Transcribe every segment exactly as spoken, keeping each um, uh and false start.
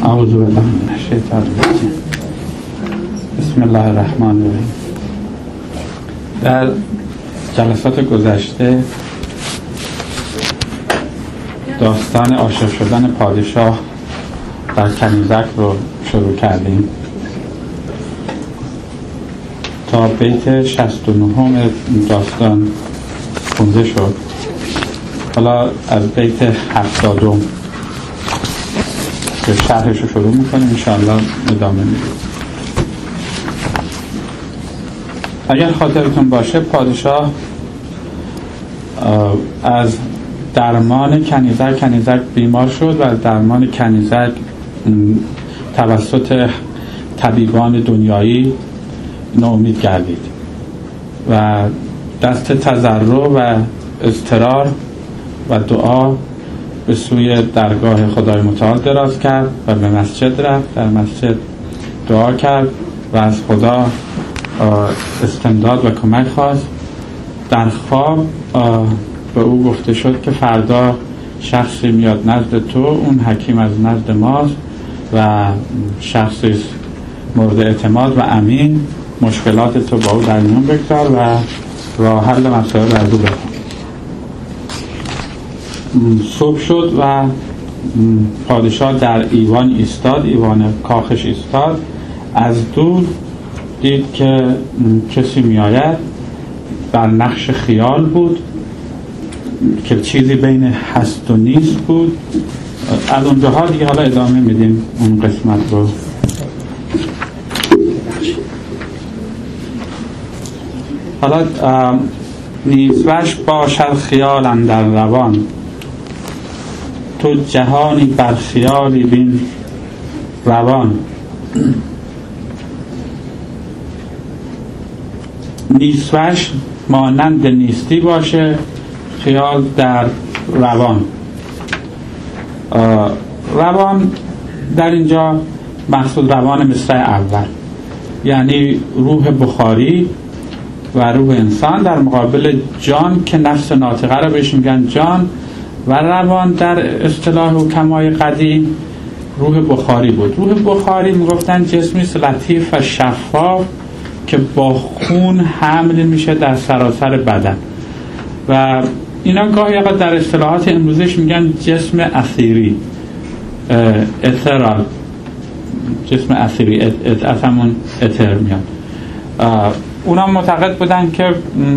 اعوذ بالله من الشیطان الرجیم. بسم الله الرحمن الرحیم. در جلسات گذشته داستان عاشق شدن پادشاه در کنیزک رو شروع کردیم تا بیت شصت و نه داستان خونده شد. حالا از بیت هفتادم که شرحش رو شروع میکنیم، انشاءالله ادامه میدیم. اگر خاطرتون باشه پادشاه از درمان کنیزک کنیزک بیمار شد و از درمان کنیزک توسط طبیبان دنیایی ناامید گردید و دست تضرع و اضطرار و دعا به سوی درگاه خدای متعال دراز کرد و به مسجد رفت. در مسجد دعا کرد و از خدا استمداد و کمک خواست. در خواب به او گفته شد که فردا شخصی میاد نزد تو، اون حکیم از نزد ماست و شخصی مورد اعتماد و امین، مشکلات تو با او در میون بگذار و راه حل مسائل رو از او بخوان. صبح شد و پادشاه در ایوان ایستاد، ایوان کاخش ایستاد. از دور دید که کسی میآید، بر نقش خیال بود که چیزی بین هست و نیست بود. از اونجاها دیگه حالا ادامه میدیم اون قسمت رو. حالا نیزوش باشد خیال اندر روان، تو جهانی بر خیالی بین روان. نیزوش مانند نیستی باشه، خیال در روان. روان در اینجا مقصود روان مصرع اول، یعنی روح بخاری و روح انسان در مقابل جان که نفس ناطقه رو بهش میگن جان، و روان در اصطلاح حکمای قدیم روح بخاری بود. روح بخاری میگفتن جسمی لطیف و شفاف که با خون حمل میشه در سراسر بدن و اینا گاهی اوقات در اصطلاحات امروزش میگن جسم اثیری، اترال، جسم اثیری، از همون اتر میاد. اونا معتقد بودن که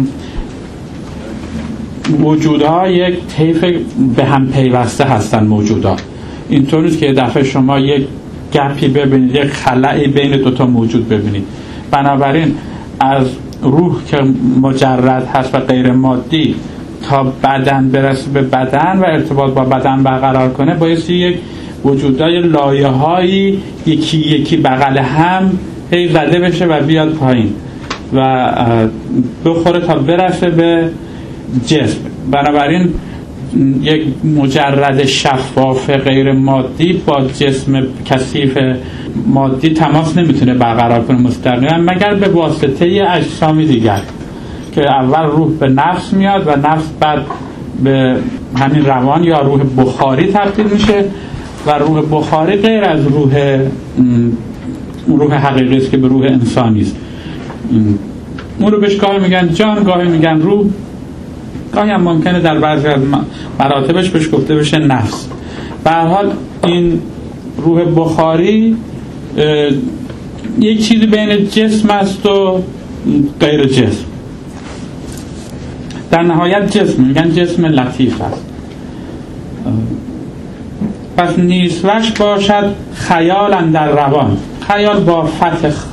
موجودها یک طیف به هم پیوسته هستن. موجودها اینطور نیست که یه دفعه شما یک گپی ببینید، یک خلایی بین دوتا موجود ببینید. بنابراین از روح که مجرد هست و غیر مادی تا بدن برسه به بدن و ارتباط با بدن برقرار کنه، باید یک وجودهای لایه هایی یکی یکی بغل هم هی زده بشه و بیاد پایین و بخوره تا برسه به جسم. بنابراین یک مجرد شفاف غیر مادی با جسم کثیف مادی تماس نمیتونه برقرار کنه مستقیما مگر به واسطه اجسامی دیگر که اول روح به نفس میاد و نفس بعد به همین روان یا روح بخاری تبدیل میشه و روح بخاری غیر از روح روح حقیقی است که به روح انسانی است. اون رو بهش گاهی میگن جان، گاهی میگن روح، گاهی هم ممکنه در بعضی از مراتبش بهش گفته بشه نفس. به هر حال این روح بخاری یک چیزی بین جسم است و غیر جسم. در نهایت جسم میگن جسم لطیف است. پس نیزوش باشد خیال اندر روان، خیال با فتح خ،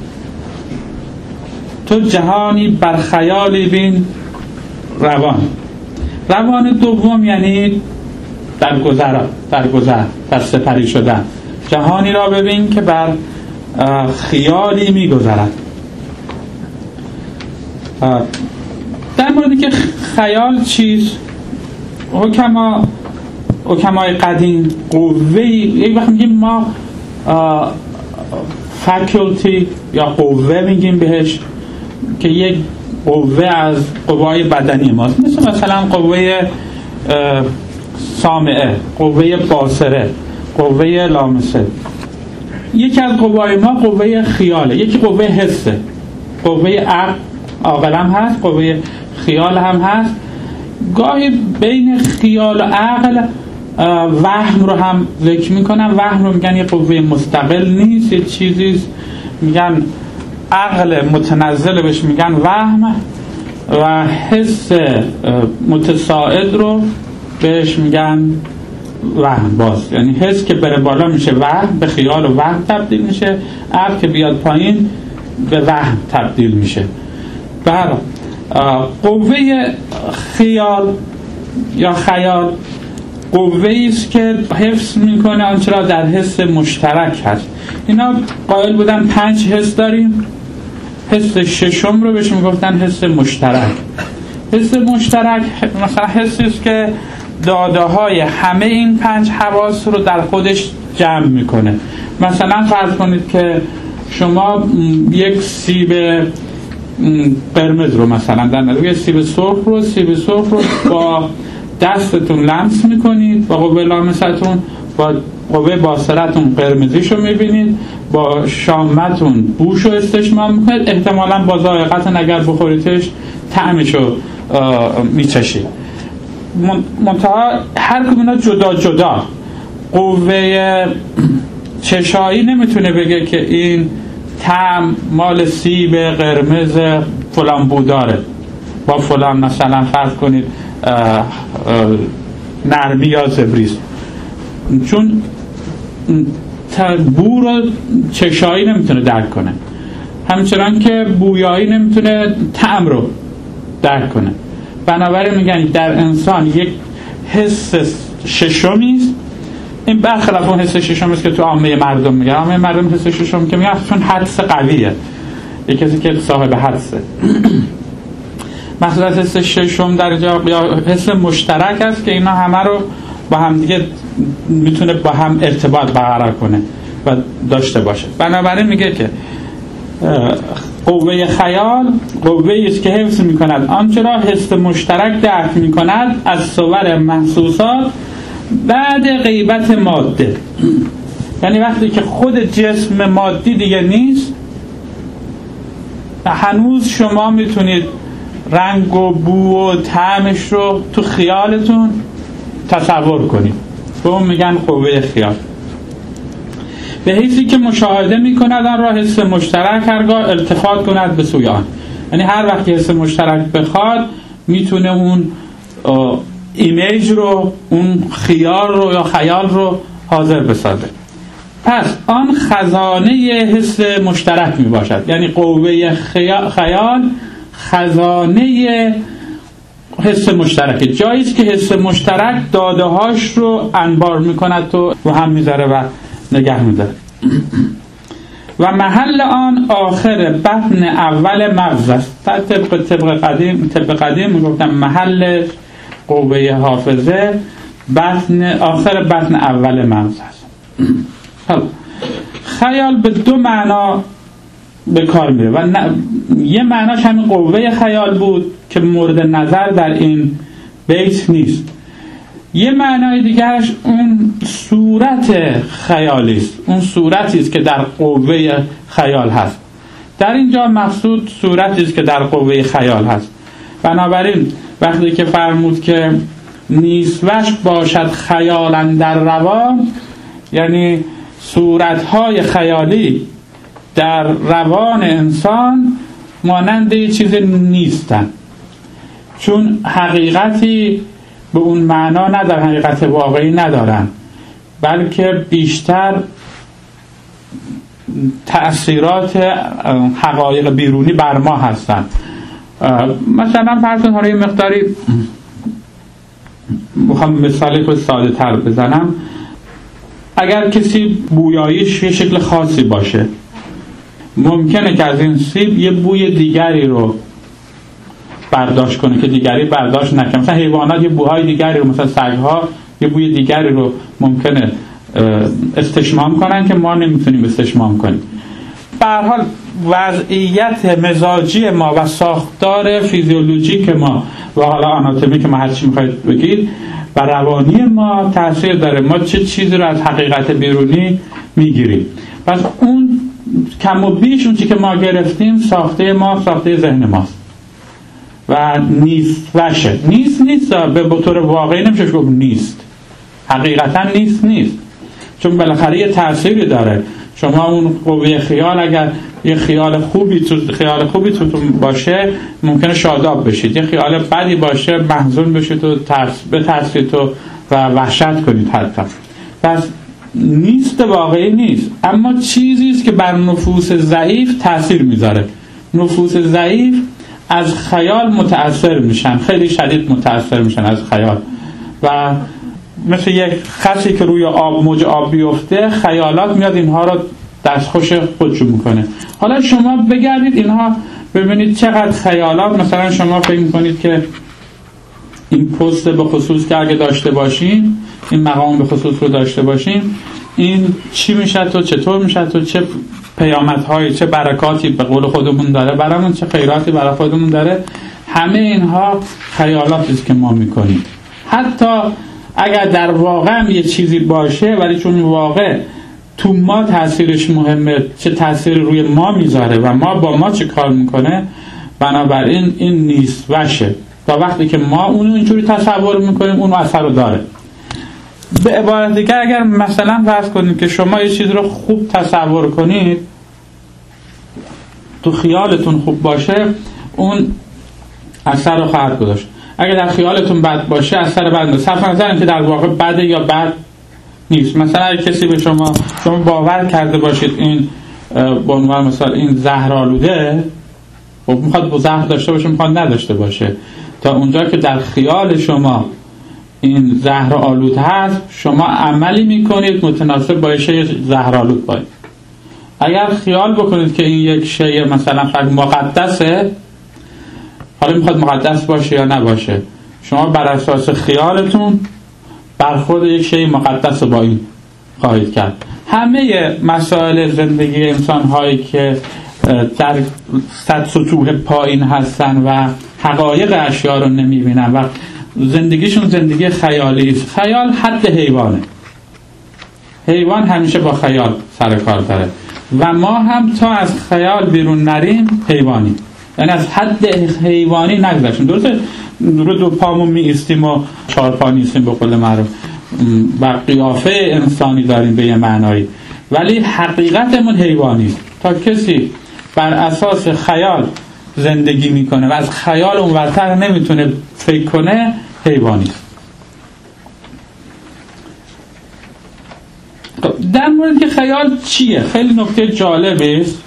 تو جهانی بر خیالی بین روان. روان دوم یعنی در گذر، در گذر، در سپری شدن. جهانی را ببین که بر خیالی می گذرد. در موردی که خیال چیز، حکما حکمای قدیم قوهی، یک وقت میگیم ما فاکولتی یا قوه میگیم بهش که یک قوه از قوای بدنی ماست، مثل مثلا قوه سامعه، قوه باصره، قوه لامسه. یکی از قوای ما قوه خیاله، یکی قوه حسه. قوه عقل عاقل هم هست، قوه خیال هم هست. گاهی بین خیال و عقل وهم رو هم ذکر میکنن. وهم رو میگن یه قوه مستقل نیست، یه چیزی میگن عقل متنزل بهش میگن وهم، و حس متصاعد رو بهش میگن وهم. باز یعنی حس که بره بالا میشه وهم، به خیال و وهم تبدیل میشه. عقل که بیاد پایین به وهم تبدیل میشه. بر قوه خیال یا خیال قوه‌ای است که حفظ میکنه آنچه را در حس مشترک هست. اینا قائل بودن پنج حس داریم. حس ششم رو بهش میگفتن حس مشترک. حس مشترک مثلا حسی است که داده های همه این پنج حواس رو در خودش جمع میکنه. مثلا فرض کنید که شما یک سیب قرمز رو مثلا در نظر، یک سیب سرخ رو سیب سرخ رو با دستتون لمس میکنید، با قوه لامستون، با قوه باصرتون قرمزیشو میبینید، با شامتون بوشو استشمام میکنید، احتمالاً با ذائقتون اگر بخوریدش طعمشو میچشید. منتها هر کدوم اینا جدا جدا. قوه چشایی نمیتونه بگه که این طعم مال سیب قرمز فلان بوداره با فلان مثلا فرض کنید اه اه نرمی یا زبریست، چون بو رو چشایی نمیتونه درک کنه، همچنان که بویایی نمیتونه طعم رو درک کنه. بنابراین میگن در انسان یک حس ششمی است. این برخلاف اون حس ششم است که تو عامه مردم میگن. عامه مردم حس ششم که میگن چون حدس قویه، یک کسی که صاحب حدسه. مثلا حس ششم در جا یا حس مشترک است که اینا همه رو با هم دیگه میتونه با هم ارتباط برقرار کنه و داشته باشه. بنابراین میگه که قوه خیال قوه‌ای است که حفظ میکند آنچه را حس مشترک درک میکند از صور محسوسات بعد غیبت ماده. یعنی وقتی که خود جسم مادی دیگه نیست، هنوز شما میتونید رنگ و بو و طعمش رو تو خیالتون تصور کنید. به اون میگن قوه خیال. به حیثی که مشاهده میکند آن را حس مشترک هرگاه التفات کند به سوی آن. یعنی هر وقت حس مشترک بخواد میتونه اون ایمیج رو، اون خیال رو یا خیال رو حاضر بسازه. پس آن خزانه حس مشترک می باشد. یعنی قوه خیال خزانه حس مشترکه، جایی است که حس مشترک داده هاش رو انبار میکند و رو هم میذاره و نگه میداره. و محل آن آخر بطن اول مغز است. طبق طبق قدیم طبق قدیم میگفتن محل قوه حافظه بطن آخر بطن اول مغز است. خیال به دو معنا به کار میره و ن... یه معناش همین قوه خیال بود که مورد نظر در این بیت نیست. یه معنای دیگرش اون صورت خیالی است، اون صورتی است که در قوه خیال هست. در اینجا مقصود صورتی است که در قوه خیال هست. بنابراین وقتی که فرمود که نیسوش باشد خیالاً در روان، یعنی صورتهای خیالی در روان انسان مانند یه چیز نیستن، چون حقیقتی به اون معنا ندارن، حقیقت واقعی ندارن، بلکه بیشتر تأثیرات حقایق بیرونی بر ما هستن. مثلا فرض کنید یه مقداری میخوام مثالی که ساده تر بزنم. اگر کسی بویاییش یه شکل خاصی باشه، ممکنه که از این سیب یه بوی دیگری رو برداشت کنه که دیگری برداشت نکنه. مثلا حیوانات یه بوهای دیگری رو، مثلا سگ‌ها یه بوی دیگری رو ممکنه استشمام کنن که ما نمیتونیم استشمام کنیم. به هر حال وضعیت مزاجی ما و ساختار فیزیولوژیک ما و حالا آناتومی که ما هر چی میخواید بگید و روانی ما تاثیر داره ما چه چیزی رو از حقیقت بیرونی میگیریم. پس اون کم و بیش اون چی که ما گرفتیم ساخته ما، ساخته ذهن ماست و نیست وشه. نیست نیست به طور واقعی نمیشه گفت نیست، حقیقتا نیست نیست، چون بالاخره یه تأثیری داره. شما اون قوه خیال اگر یه خیال خوبی تو خیال خوبی تو باشه ممکنه شاداب بشید، یه خیال بدی باشه محزون بشید و ترس بترسید و و وحشت کنید حتی. پس نیست واقعی نیست، اما چیزی است که بر نفوس ضعیف تأثیر میذاره. نفوس ضعیف از خیال متأثر میشن، خیلی شدید متأثر میشن از خیال و مثل یک خسی که روی آب موج آب بیفته خیالات میاد اینها رو دستخوش خودشون میکنه. حالا شما بگردید اینها ببینید چقدر خیالات، مثلا شما فکر میکنید که این پست به خصوص که اگه داشته باشین، این مقام به خصوص رو داشته باشین، این چی میشه تو چطور میشه تو چه پیامدهای چه برکاتی به قول خودمون داره برامون، چه خیراتی برای خودمون داره. همه اینها خیالاتی است که ما میکنیم. حتی اگر در واقع یه چیزی باشه ولی چون واقع تو ما تاثیرش مهمه، چه تاثیری روی ما میذاره و ما با ما چه کار میکنه، بنابراین این نیست وشه. تا وقتی که ما اونو اینجوری تصور میکنیم اونو اثر رو داره. به عبارت دیگر اگر مثلا فرض کنید که شما یه چیز رو خوب تصور کنید، تو خیالتون خوب باشه، اون اثر رو خواهد گذاشت. اگر در خیالتون بد باشه اثر بد نیست، صرف نظر اینکه در واقع بده یا بد نیست. مثلا اگه کسی به شما شما باور کرده باشید این به عنوان مثلا این زهرآلوده، خب میخواد با زهر داشته باشه میخواد نداشته باشه، تا اونجا که در خیال شما این زهرآلود هست شما عملی میکنید متناسب با شی زهرآلود باید. اگر خیال بکنید که این یک شی مثلا فقط مقدسه، حالا میخواد مقدس باشه یا نباشه، شما بر اساس خیالتون برخورد یک شی مقدس با این خواهید کرد. همه مسائل زندگی انسان هایی که در صد سطوح پایین هستن و حقایق اشیا رو نمیبینن و زندگیشون زندگی خیالی است. خیال حد حیوانه، حیوان همیشه با خیال سر کار داره و ما هم تا از خیال بیرون نریم حیوانی، یعنی از حد حیوانی نگذشتیم. درسته رو دو پامون می ایستیم و چهار پا نیستیم به قول معروف و قیافه انسانی داریم به یه معنایی، ولی حقیقتمون حیوانی. تا کسی بر اساس خیال زندگی میکنه و از خیال اونورتر نمیتونه فکر کنه حیوانی. در مورد که خیال چیه خیلی نکته جالبی است.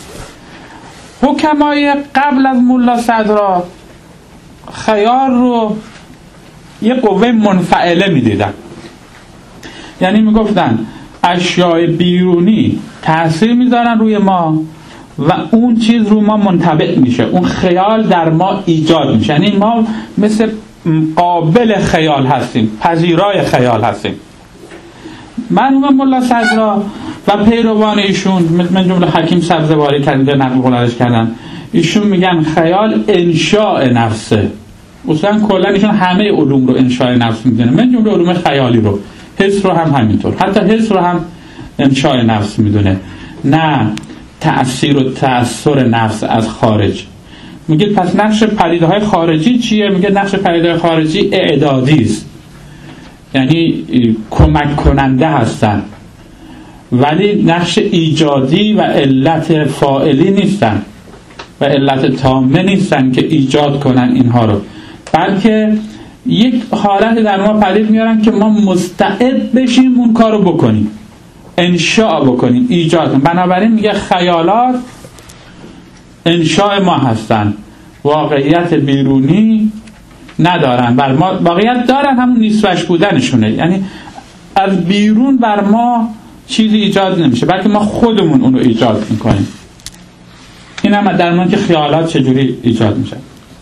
حکمای قبل از ملا صدرا خیال رو یه قوه منفعله میدیدن، یعنی میگفتن اشیاء بیرونی تأثیر میذارن روی ما و اون چیز رو ما منطبق میشه، اون خیال در ما ایجاد میشه، یعنی ما مثل قابل خیال هستیم، پذیرای خیال هستیم. مرحوم ملا صدرا و پیروان ایشون من جمله حکیم سبزواری کردن نقل قولش کردن، ایشون میگن خیال انشاء نفسه. اصلا کلا ایشون همه علوم رو انشاء نفس میدونه، من جمله علوم خیالی رو، حس رو هم همینطور، حتی حس رو هم انشاء نفس میدونه، نه تأثیر و تأثیر نفس از خارج. میگه پس نقش پدیده‌های خارجی چیه؟ میگه نقش پدیده‌های خارجی اعدادی است، یعنی کمک کننده هستن ولی نقش ایجادی و علت فاعلی نیستن و علت تامه نیستن که ایجاد کنن اینها رو، بلکه یک حالت در ما پدید میارن که ما مستعد بشیم اون کار رو بکنیم، انشاء بکنیم، ایجاد کنیم. بنابراین میگه خیالات انشاء ما هستن، واقعیت بیرونی ندارن، بر ما واقعیت دارن، همون نیست بودنشونه، یعنی از بیرون بر ما چیزی ایجاد نمیشه بلکه ما خودمون اون رو ایجاد میکنیم. این هم در مورد که خیالات چجوری ایجاد میشه.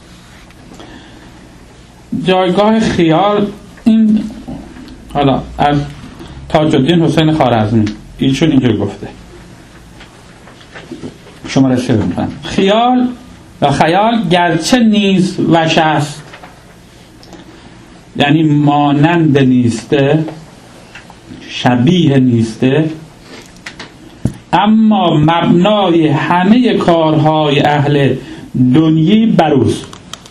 جایگاه خیال این حالا از تاج الدین حسین خوارزمی ایشون اینجور گفته، شما رسیده میکنم. خیال و خیال گرچه نیز وش است یعنی مانند نیسته، شبیه نیسته، اما مبنای همه کارهای اهل دنیی بروز.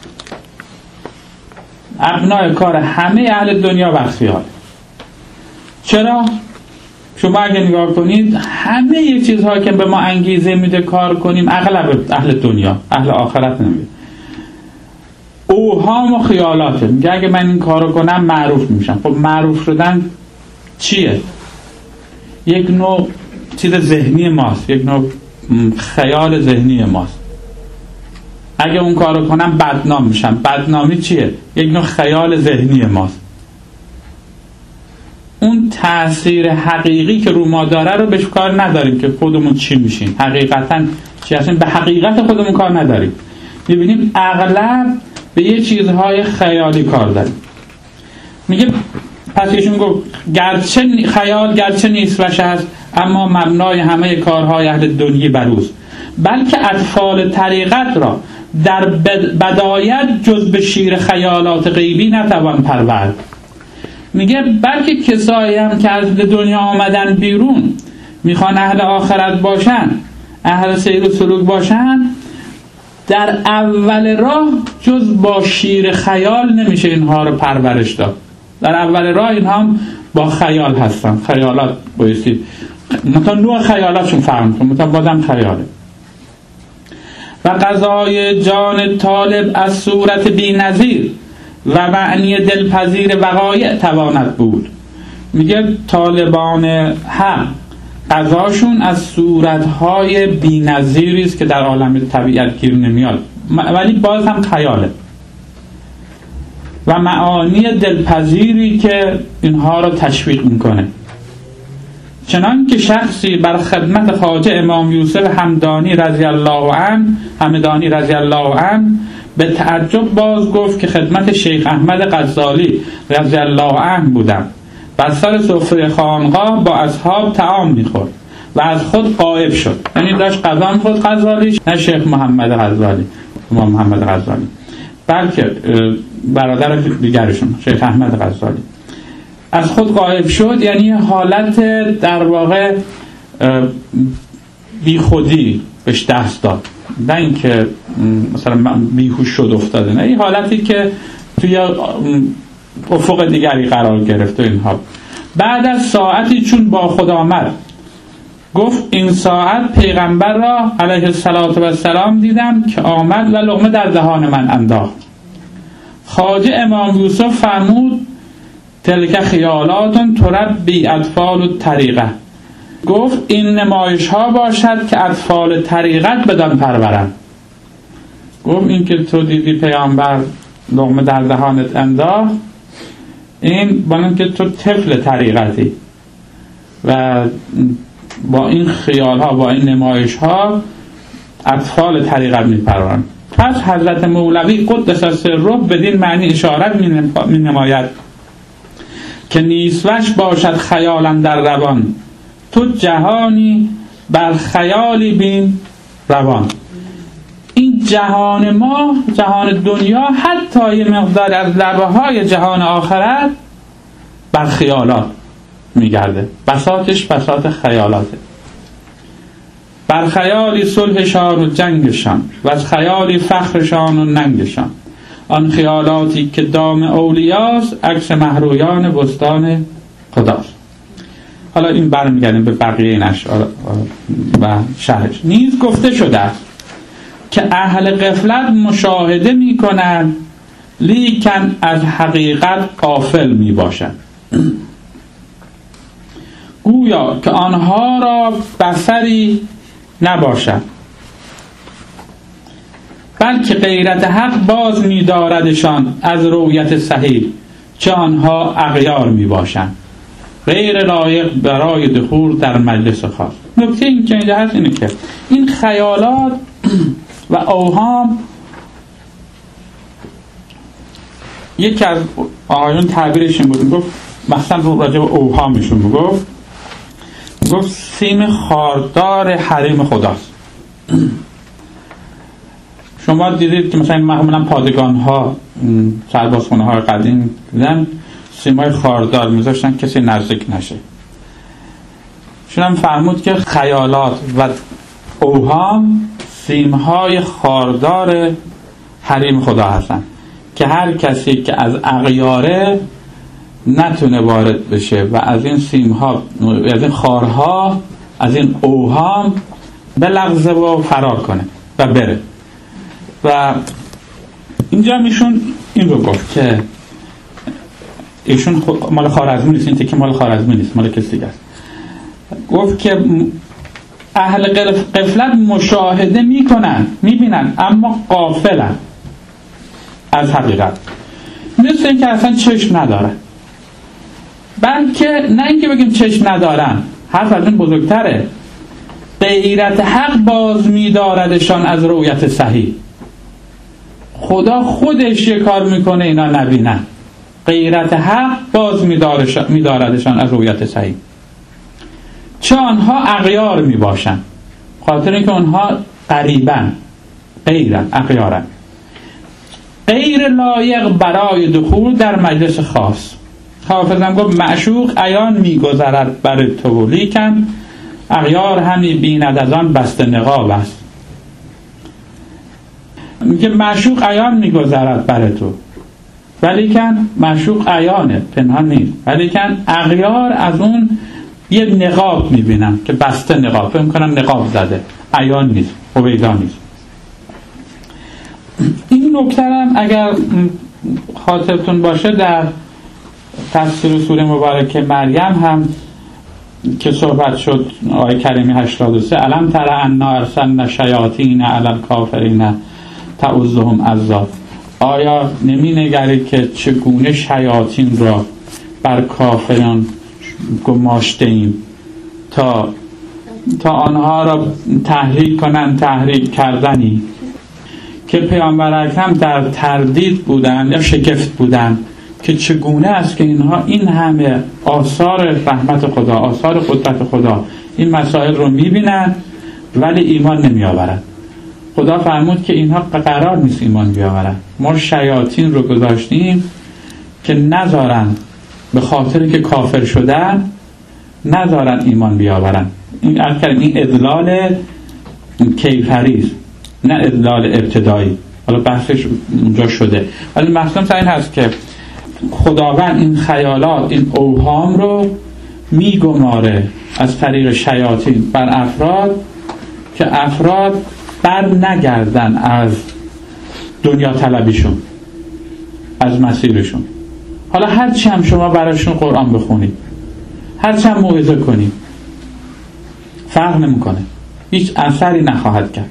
مبنای کار همه اهل دنیا بر خیال. چرا؟ شما اگه نگاه کنید همه چیزها که به ما انگیزه میده کار کنیم اغلب اهل دنیا، اهل آخرت نمیده. اوهام و خیالاته. میگه اگه من این کارو کنم معروف میشم. خب معروف شدن چیه؟ یک نوع چیز ذهنی ماست، یک نوع خیال ذهنی ماست. اگه اون کارو کنم بدنام میشم. بدنامی چیه؟ یک نوع خیال ذهنی ماست. اون تأثیر حقیقی که رو ما داره رو بهش کار نداریم که خودمون چی میشیم، حقیقتا چی هستیم، به حقیقت خودمون کار نداریم. میبینیم اغلب به یه چیزهای خیالی کار داریم. میگه پس ایشون گفت گرچه خیال گرچه نیست وش است، اما مبنای همه کارهای اهل دنیی بروز، بلکه اطفال طریقت را در بدایت جز به شیر خیالات غیبی نتوان پرورد. میگه بلکه کسایی هم که از دنیا آمدن بیرون میخوان اهل آخرت باشن، اهل سیر و سلوک باشن، در اول راه جز با شیر خیال نمیشه اینها رو پرورش داد. در اول راه اینها هم با خیال هستن. خیالات بایستی مثلا نوع خیالاتشون فهم کن، مثلا بازم خیاله. و قضای جان طالب از صورت بی نظیر و معنی دلپذیر وقایع تواند بود. میگه طالبان حق قضاشون از صورتهای بی نظیری است که در عالم طبیعت گیر نمیاد، ولی باز هم خیاله، و معانی دلپذیری که اینها رو تشویق میکنه. چنان که شخصی بر خدمت خواجه امام یوسف همدانی رضی الله عنه همدانی رضی الله عنه به تعجب باز گفت که خدمت شیخ احمد غزالی رضی الله عنه بودم، بر سر سفره خانقاه با اصحاب طعام میخورد و از خود غایب شد. یعنی داشت غذا میخورد غزالی، نه شیخ محمد غزالی امام محمد غزالی، بلکه برادر دیگرشون شیخ احمد غزالی. از خود غایب شد یعنی حالت در واقع بی خودی بهش دست داد، نه اینکه مثلا بیهوش شد افتاده، نه، این حالتی که توی افق دیگری قرار گرفت. اینها بعد از ساعتی چون با خود آمد گفت این ساعت پیغمبر را علیه السلام دیدم که آمد و لقمه در دهان من انداخت. خواجه امام یوسف فرمود تلک خیالاتون تربی اطفال الطریقه. گفت این نمایش ها باشد که اطفال طریقت بدان پرورند. گفت این که تو دیدی پیامبر لقمه در دهانت انداخت، این با که تو طفل طریقتی و با این خیال ها با این نمایش ها اطفال طریقت می پرورند. پس حضرت مولوی قدس سره بدین معنی اشارت می نماید که نیسوش باشد خیالم در روان، تو جهانی بر خیالی بین روان. این جهان ما، جهان دنیا، حتی یه مقدار از لبه های جهان آخرت بر خیالات میگرده، بساطش بساط خیالاته. بر خیالی صلحشان و جنگشان و از خیالی فخرشان و ننگشان، آن خیالاتی که دام اولیاست عکس مهرویان بستان خداست. حالا این برمیگردیم به بقیه این اشعار و شرحش. نیز گفته شده است که اهل غفلت مشاهده می کنند لیکن از حقیقت غافل می باشند، گویا که آنها را بصری نباشد، بلکه غیرت حق باز می داردشان از رویت صحیح، چه آنها اغیار می باشند غیر لایق برای دخول در مجلس خاص. نکته این که اینجا هست اینه که این خیالات و اوهام، یکی از آقایون تعبیرش این بود، میگفت مثلا رو راجع به اوهامشون میگفت میگفت سیم خاردار حریم خداست. شما دیدید که مثلا معمولا پادگان ها، سربازخونه های قدیم دیدن سیمای خاردار میذاشتن کسی نزدیک نشه. شما فرمود که خیالات و اوهام سیمهای خاردار حریم خدا هستن که هر کسی که از اغیاره نتونه وارد بشه و از این سیمها، از این خارها، از این اوهام بلغزه و فرار کنه و بره. و اینجا میشون این رو گفت که ایشون مال خوارزمی نیست، این تکی مال خوارزمی نیست، مال کسی دیگه است. گفت که اهل غفلت مشاهده میکنن، میبینن، اما غافلن از حقیقت، مثل این که اصلا چشم ندارن. بلکه نه اینکه بگیم چشم ندارن، حرف از این بزرگتره، غیرت حق باز می‌داردشان از رؤیت صحیح. خدا خودش یه کار میکنه اینا نبینن، غیرت حق باز می‌داردشان از رؤیت صحیح. چه آنها اغیار میباشن، خاطر اینکه آنها قریبن، غیرن، اغیارن، غیر لایق برای دخول در مجلس خاص. حافظم گفت معشوق عیان میگذرد بر تو لیکن اغیار همی بیند از آن بسته نقاب است. میگه معشوق عیان میگذرد بر تو، ولیکن معشوق عیانه، پنهان نیست، ولیکن اغیار از اون یه نقاب میبینم که بسته نقاب، فکر میکنم نقاب زده، عیان نیست، هویدا نیست. این نکته هم اگر خاطرتون باشه در تفسیر سوره مبارکه مریم هم که صحبت شد، آیه کریمه هشتاد و سه، الم تر انا ارسلنا شیاطین علی الکافرین تعوذهم عزا. آیا نمی نگری که چگونه شیاطین را بر کافران گماشته ایم تا تا آنها را تحریک کنن، تحریک کردنی که پیامبر اکرم در تردید بودن یا شگفت بودن که چگونه است که اینها این همه آثار رحمت خدا، آثار قدرت خدا، این مسائل رو میبینن ولی ایمان نمی آورن. خدا فرمود که اینها قرار نیست ایمان بیاورن، ما شیاطین رو گذاشتیم که نذارن، به خاطر که کافر شدن نذارن ایمان بیاورن. این این اضلال کیفری، نه اضلال ابتدایی. حالا بحثش اونجا شده، ولی مقصود این هست که خداوند این خیالات، این اوهام رو میگماره از طریق شیاطین بر افراد که افراد بر نگردن از دنیا طلبیشون، از مسیرشون. حالا هرچی هم شما براشون قرآن بخونید، هرچی هم موعظه کنید، فرق نمیکنه، هیچ اثری نخواهد کرد،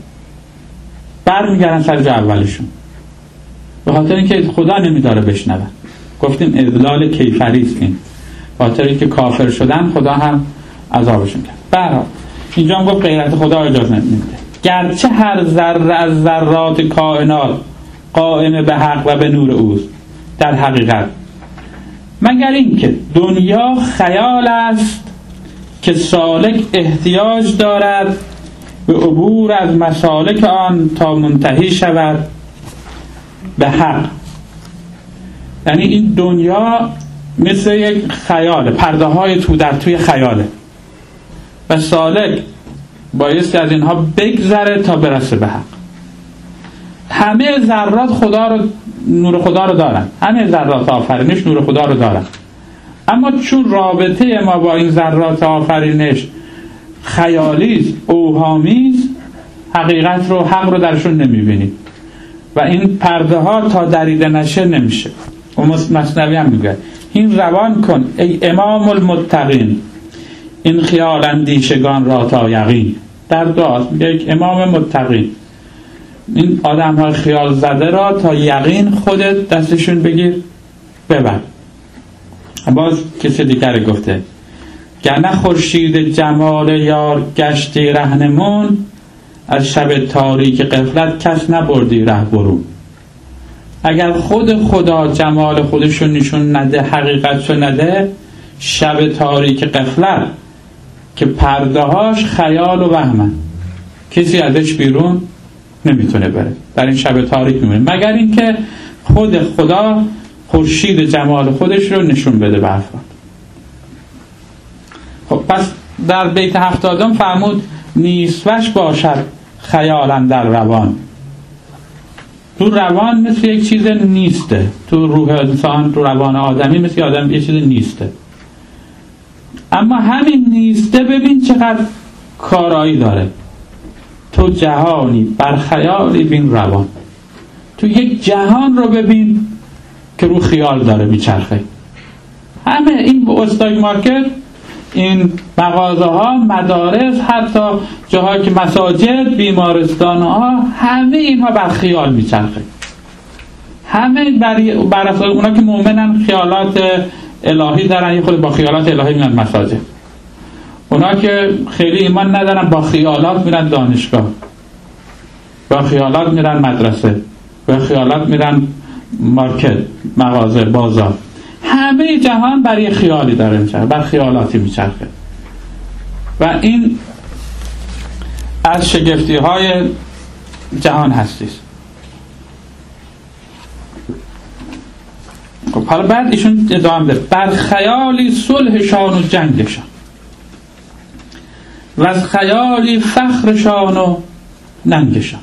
بر میگردن سر جا اولشون، به خاطر اینکه خدا نمیداره بشنون. گفتیم اضلال کیفری است، این خاطر اینکه کافر شدن خدا هم عذابشون کرد. برای اینجا هم گفت غیرت خدا اجازه نمیده، گرچه هر ذره از ذرات کائنات قائم به حق و به نور اوست در حقیقت، مگر اینکه دنیا خیال است که سالک احتیاج دارد به عبور از مسالک آن تا منتهی شود به حق. یعنی این دنیا مثل یک خیاله، پرده های تو در توی خیاله و سالک بایستی از اینها بگذره تا برسه به حق. همه ذرات خدا رو، نور خدا رو دارن، همه ذرات آفرینش نور خدا رو دارن، اما چون رابطه ما با این ذرات آفرینش خیالیست، اوهامیست، حقیقت رو، حق رو درشون نمیبینیم و این پرده ها تا دریده نشه نمیشه. و مثنوی هم میگه این روان کن ای امام المتقین، این خیال اندیشگان را تا یقین. در دعاست میگه یک امام متقین، این آدم ها خیال زده را تا یقین خودت دستشون بگیر ببر. باز کسی دیگر گفته گرنه خورشید جمال یار گشتی رهنمون، از شب تاریک غفلت کس نبردی ره برون. اگر خود خدا جمال خودشو نشون نده، حقیقتشو نده، شب تاریک غفلت که پرده هاش خیال و وهمن، کسی ازش بیرون نمیتونه بره، در این شب تاریک میمونه، مگر اینکه خود خدا خورشید جمال خودش رو نشون بده به افراد. خب پس در بیت هفتادم فرمود نیستش باشد خیالا در روان. تو روان مثل یک چیز نیسته، تو روح انسان، تو روان آدمی مثل آدم یک چیز نیسته. اما همین نیسته ببین چقدر کارایی داره. تو جهانی بر خیالی بین روان. تو یک جهان رو ببین که رو خیال داره میچرخه. همه این استاک مارکت، این مغازه ها، مدارس، حتی جاهایی که مساجد، بیمارستان ها، همه اینها بر خیال میچرخه. همه بر بر اساس اونا که مؤمنن خیالات الهی دارن، یه خود با خیالات الهی میرن مساجد. اونا که خیلی ایمان ندارن با خیالات میرن دانشگاه، با خیالات میرن مدرسه، با خیالات میرن مارکت، مغازه، بازار. همه جهان بر یه خیالی داره میچرخه، بر خیالاتی میچرخه. و این از شگفتی های جهان هستیست. خب حالا بعد ایشون ادامه ده بر خیالی صلحشان و جنگشان و از خیالی فخرشان و ننگشان.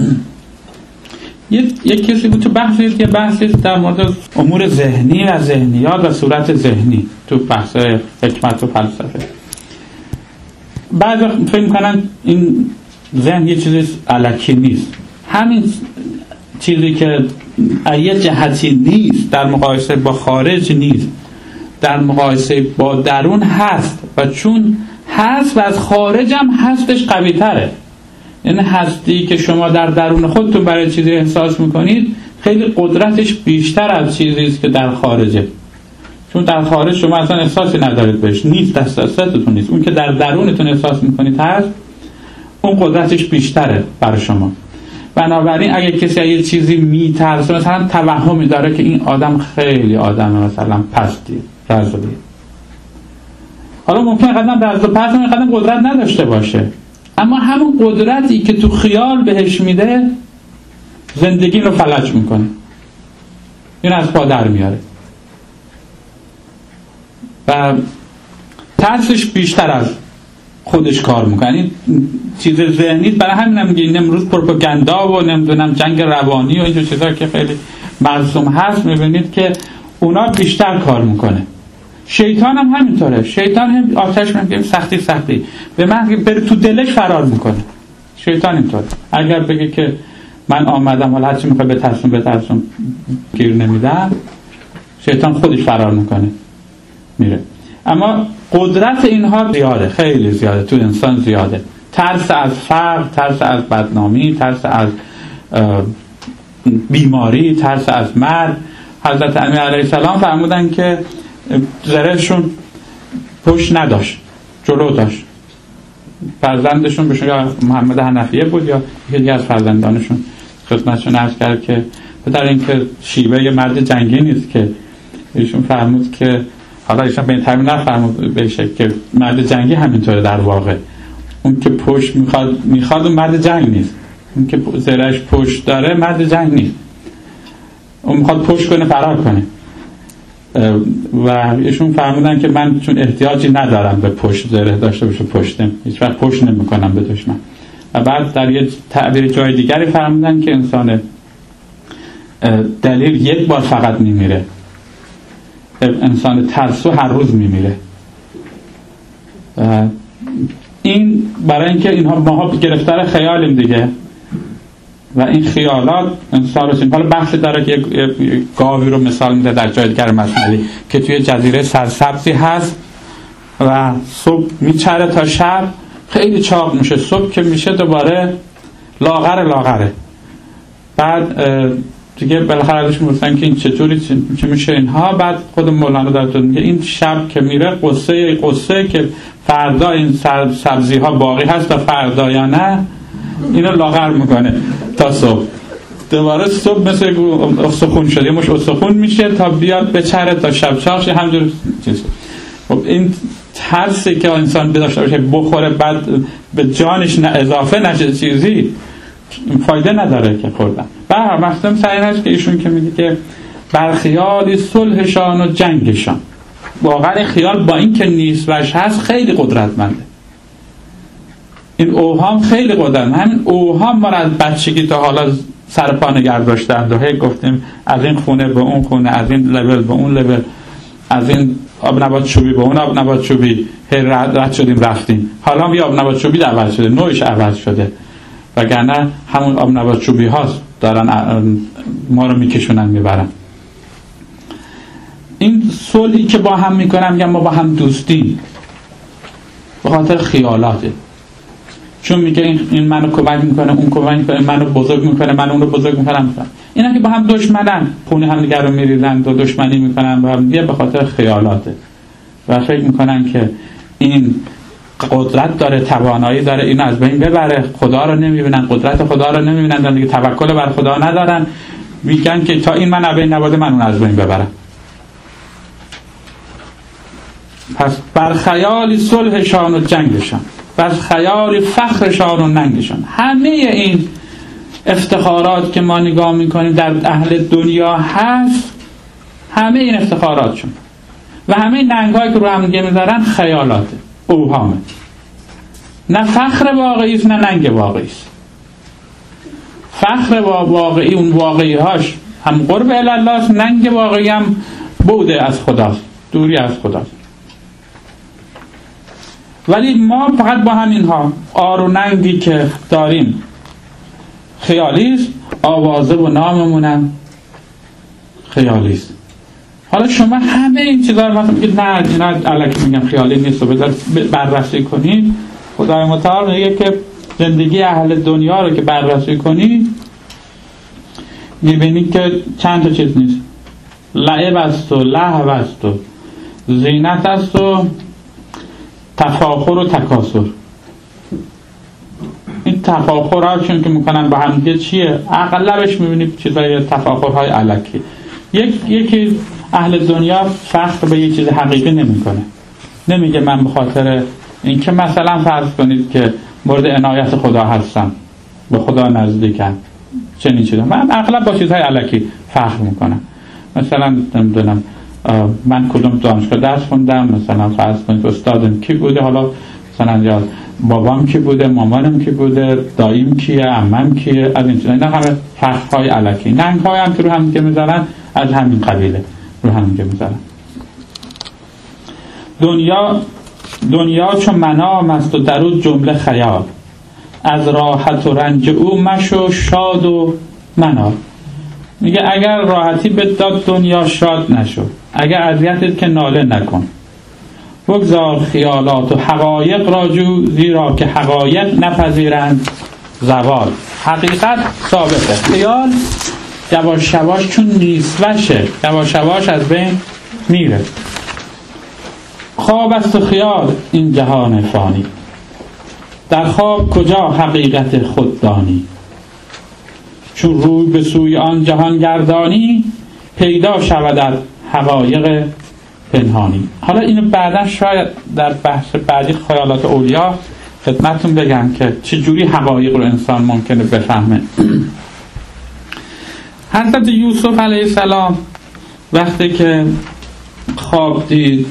یک یک کسی بود تو بحثی که بحثی در مورد امور ذهنی و ذهنیات و صورت ذهنی تو بحث حکمت و فلسفه. بعضی فکر می‌کنن این ذهن یه چیزی الکی نیست، همین چیزی که یه جهتی نیست در مقایسه با خارج نیست، در مقایسه با درون هست، و چون هست و از خارج هم هستش قوی تره. یعنی هستی که شما در درون خودتون برای چیزی احساس میکنید خیلی قدرتش بیشتر از چیزی است که در خارجه، چون در خارج شما اصلا احساسی ندارید بهش، نیست، دست دستتون نیست. اون که در درونتون احساس میکنید هست، اون قدرتش بیشتره برای شما. بنابراین اگه کسی یه چیزی میترسه، مثلا توهمی داره که این آدم خیلی آدم مثلا پستی، رذلی، حالا ممکنه قدم رذل و پست هم قدم قدرت نداشته باشه، اما همون قدرتی که تو خیال بهش میده زندگی رو فلج میکنه، این از پا در میاره و ترسش بیشتر از خودش کار میکنه. این چیز ذهنی، برای همین هم میگه امروز پروپاگاندا و نمیدونم جنگ روانی و اینجور چیزا که خیلی مرسوم هست، میبینید که اونا بیشتر کار میکنه. شیطان هم همینطوره، شیطان هم آتش میگه سختی سختی به من بره تو دلش فرار میکنه. شیطان اینطوره، اگر بگه که من آمدم حالا هرچی میخوای بترسون بترسون گیر نمیدم، شیطان خودش فرار میکنه میره. اما قدرت اینها زیاده، خیلی زیاده، تو انسان زیاده. ترس از فقر، ترس از بدنامی، ترس از بیماری، ترس از مرگ. حضرت امیر علیه السلام فرمودن که زرهشون پشت نداشت، جلو داشت. فرزندشون بهشون یا محمد حنفیه بود یا یکی از فرزندانشون خدمتشون عرض کرد که پدر این که شیوه یه مرد جنگی نیست، که ایشون فرمود که حالا ایشون به این تعبیر نفرمود بشه که مرد جنگی همینطوره در واقع، اون که پشت میخواد میخواد اون مرد جنگ نیست، اون که زرهش پشت داره مرد جنگ نیست، اون میخواد پشت کنه فرار کنه. و ایشون فرمودن که من چون احتیاجی ندارم به پشت زره داشته باشه پشتم، هیچ وقت پشت نمیکنم به دشمن. و بعد در یه تعبیر جای دیگری فرمودن که انسان دلیل یک بار فقط میمیره، انسان ترسو هر روز میمیره. این برای اینکه اینها ماها گرفتار خیالیم دیگه، و این خیالات انسان رو حالا بحث داره که یک گاوی رو مثال میده در جای دیگر مثلی که توی جزیره سرسبزی هست و صبح میچره تا شب، خیلی چاق میشه، صبح که میشه دوباره لاغر لاغره. بعد دیگه بالاخره ازش میگفتن که این چطوری چه میشه اینها. بعد خود مولانا داره میگه این شب که میره قصه قصه که فردا این سبزی ها باقی هست و فردا یا نه، اینو لاغر میکنه تا صبح. دوباره صبح مثل استخون شد، یه مش استخون میشه تا بیاد به چره تا شب چاقش همجور چیز. خب این ترسی که انسان داشته باشه بخوره بعد به جانش نه اضافه نشه چیزی، فایده نداره که خوردن. به هر حال مقصدم صحیح هست که ایشون که میگه که بر خیالی صلحشان و جنگشان، واقعا خیال با این که نیست وش هست خیلی قدرتمنده. این اوهام خیلی قدرتمنده. همین اوهام ما را از بچگی تا حالا سر پا نگه داشتند و هی گفتیم از این خونه به اون خونه، از این لول به اون لول، از این آب نبات چوبی به اون آب نبات چوبی، هی رد شدیم رفتیم. حالا هم یه آب نبات چوبی عوض شده، نوعش عوض شده، وگرنه همون آب نبات چوبی هاست دارن ما رو میکشونن میبرن. این صلحی که با هم میکنن، میگن ما با هم دوستیم، به خاطر خیالاته. چون میگه این, این منو کمک میکنه، اون کمک میکنه، منو بزرگ میکنه، من اون رو بزرگ میکنم. اینا که با هم دشمنن، خونه هم دیگر رو میریزن و دشمنی میکنن با هم دیگه، به خاطر خیالاته و فکر میکنن که این قدرت داره، توانایی داره اینو از بین ببره. خدا رو نمیبینن، قدرت خدا رو نمیبینن، دیگه توکل بر خدا ندارن. میگن که تا این من از بین نباده من اون از بین ببرم. پس بر خیال صلحشان و جنگشان، بر خیال فخرشان و ننگشان. همه این افتخارات که ما نگاه میکنیم در اهل دنیا هست، همه این افتخاراتشون و همه این ننگ‌هایی که رو هم دیگه میذارن خیالاته، اوهامه. نه فخر واقعی است، نه ننگ واقعی است. فخر واقعی اون واقعی هاش هم قرب الله است، ننگ واقعی هم بوده از خداست، دوری از خداست. ولی ما فقط با همینها آر و ننگی که داریم خیالی است، آوازه و ناممونم خیالی است. حالا شما همه این چیزا رو وقتی میگید نه اینا الکی میگم خیالی نیست و بذار بررسی کنید، خدای متعال میگه که زندگی اهل دنیا رو که بررسی کنید میبینید که چند تا چیز نیست. لعب است و لهو است و زینت است و تفاخر و تکاسر. این تفاخرهاشون که میکنن با هم دیگه چیه؟ اغلبش میبینید چیزای تفاخرهای الکی. یک یکی اهل دنیا فخر به یک چیز حقیقی نمیکنه. نمیگه من به خاطر اینکه مثلا فرض کنید که مورد عنایت خدا هستم، به خدا نزدیکم، چنین چیزا. من اغلب با چیزهای الکی فخر میکنم. مثلا نمیدونم من کدوم دانشگاه درس خوندم، مثلا فرض کنید استادم کی بوده، حالا مثلا یا بابام کی بوده، مامانم کی بوده، داییم کیه، عمم کیه، از این چیزا. اینا همه فخرهای الکی. ننگ‌های هم که رو هم دیگه میذارن از همین قبیله رو هم دیگه میذارن. دنیا دنیا چون منام است و در او جمله خیال، از راحت و رنج او مشو شاد و منال. میگه اگر راحتی به داد دنیا شاد نشو، اگر اذیتت که ناله نکن. بگذار خیالات و حقایق راجو، زیرا که حقایق نپذیرند زوال. حقیقت ثابته، خیال یواش یواش چون نیست وشه یواش یواش از بین میره. خواب است و خیال این جهان فانی، در خواب کجا حقیقت خود دانی. چون روی به سوی آن جهان گردانی، پیدا شود حقایق پنهانی. حالا اینو بعدا شاید در بحث بعدی خیالات اولیا خدمتتون بگم که چجوری حقایق رو انسان ممکنه بفهمه. حضرت یوسف علیه السلام وقتی که خواب دید،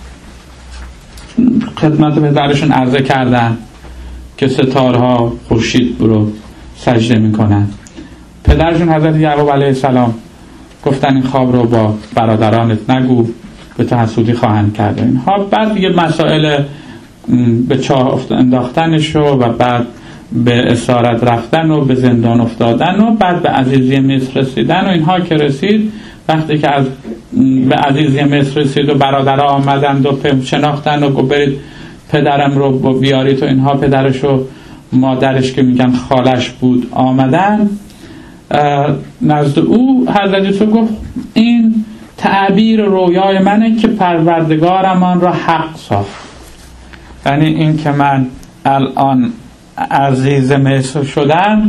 خدمت پدرشون عرضه کردن که ستارها خورشید رو سجده میکنن. پدرشون حضرت یعقوب علیه السلام گفتن این خواب رو با برادرانت نگو، به تو حسودی خواهند کرد. اینها بعد دیگه مسائل به چاه انداختنش و بعد به اسارت رفتن و به زندان افتادن و بعد به عزیزی مصر رسیدن و اینها که رسید، وقتی که از به عزیزی مصر رسید و برادرها آمدند و شناختن و گفت برید پدرم رو بیارید و اینها پدرش و مادرش که میگن خالش بود آمدن نزد او. حضرت یوسف گفت این تعبیر رویای منه که پروردگارم آن را حق ساخت. یعنی این که من الان عزیز مصر شدم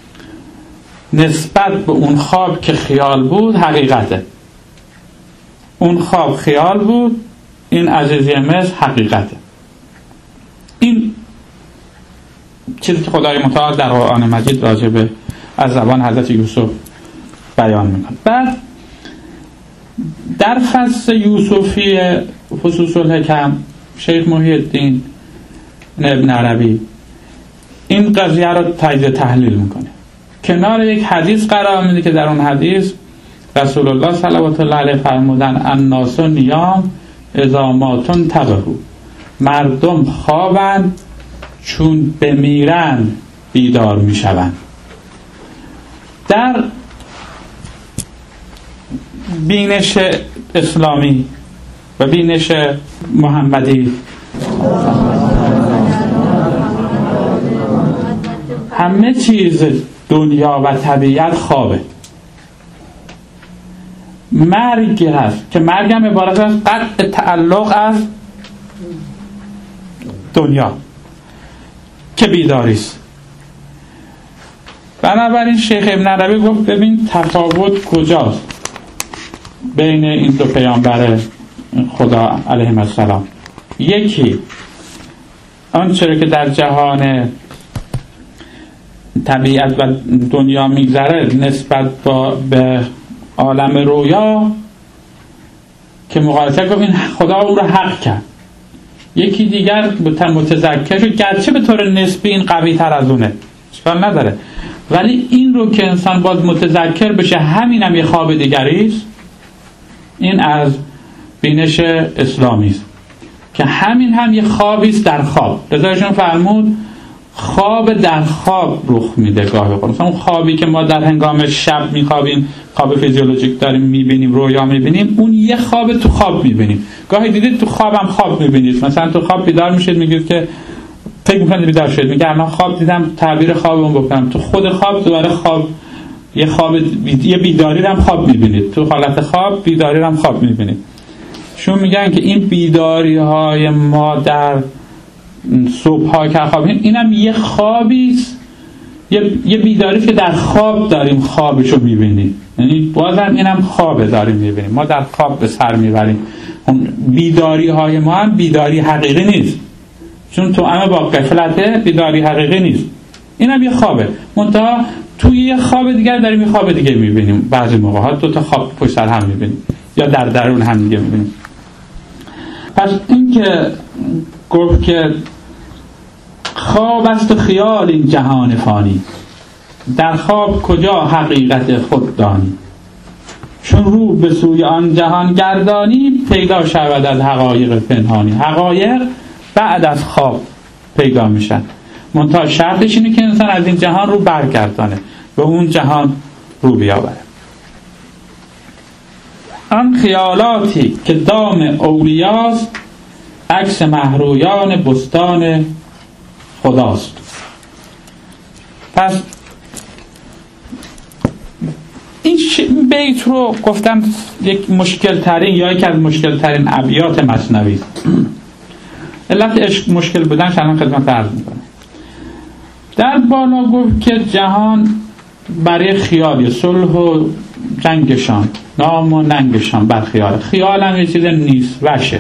نسبت به اون خواب که خیال بود حقیقته. اون خواب خیال بود، این عزیزی مصر حقیقته. این چیزی که خدای متعال در قرآن مجید راجع به از زبان حضرت یوسف بیان میکنه. بعد در فصل یوسفی فصوص الحکم شیخ محی الدین ابن عربی این قضیه رو تجزیه تحلیل میکنه، کنار یک حدیث قرار میده که در اون حدیث رسول الله صلوات الله علیه فرمودن الناس نیام اذا ماتوا تبهوا، مردم خوابند چون بمیرن بیدار میشوند. در بینش اسلامی و بینش محمدی همه چیز دنیا و طبیعت خوابه. مرگ هست که مرگ هم عبارت از قطع تعلق از دنیا که بیداری است. بنابراین شیخ ابن عربی گفت ببین تفاوت کجاست بین این دو پیامبر خدا علیهم السلام. یکی آنچه که در جهان طبیعت و دنیا میگذره نسبت با به عالم رویا که مقایسه گفت این خدا او رو حق کرد. یکی دیگر متذکر شد گرچه به طور نسبی این قوی تر از اونه، اشکال نداره، ولی این رو که انسان باز متذکر بشه همین هم یه خواب دیگری است. این از بینش اسلامی است که همین هم یه خوابی است در خواب. رضایشون فرمود خواب در خواب رخ میده گاهی اوقات. مثلا اون خوابی که ما در هنگام شب میخوابیم، خواب فیزیولوژیک داریم میبینیم، رویا میبینیم، اون یه خواب تو خواب میبینیم. گاهی دیدید تو خوابم خواب میبینید، مثلا تو خواب بیدار میشید میگید که فکر میکنید بیدار شدید، میگه الان خواب دیدم تعبیر خوابم بکنم. تو خود خواب دوباره خواب یه خواب یه بیداری هم خواب میبینید، تو حالت خواب بیداری هم خواب میبینید. شون میگن که این بیداری های ما در صبح ها که خوابیم اینم یه خوابیست، یه, یه بیداری که در خواب داریم خوابشو میبینیم، یعنی بازم اینم خوابه داریم میبینیم، ما در خواب به سر میبریم. بیداری های ما هم بیداری حقیقی نیست، چون تو همه با غفلته، بیداری حقیقی نیست، اینم یه خوابه، منتها توی یه خواب دیگر داریم یه خواب دیگه میبینیم. بعضی موقع ها دو تا خواب پشت سر هم میبینیم یا در درون هم دیگه میبینیم. پس این که گفت که خواب است و خیال این جهان فانی، در خواب کجا حقیقت خود دانی، چون رو به سوی آن جهان گردانی پیدا شود از حقایق پنهانی. حقایق بعد از خواب پیدا میشن، منتها شرطش اینه که انسان از این جهان رو برگردانه، به اون جهان رو بیاوره. آن خیالاتی که دام اولیاست، عکس مهرویان بستان خداست. پس این بیت رو گفتم یک مشکل ترین یا یک از مشکل ترین ابیات مثنوی است. علت عشق مشکل بودنش الان خدمت عرض میکنم. در بالا گفت که جهان برای خیالی، صلح و جنگشان، نام و ننگشان بر خیال، خیال هم یه چیز نیست وشه.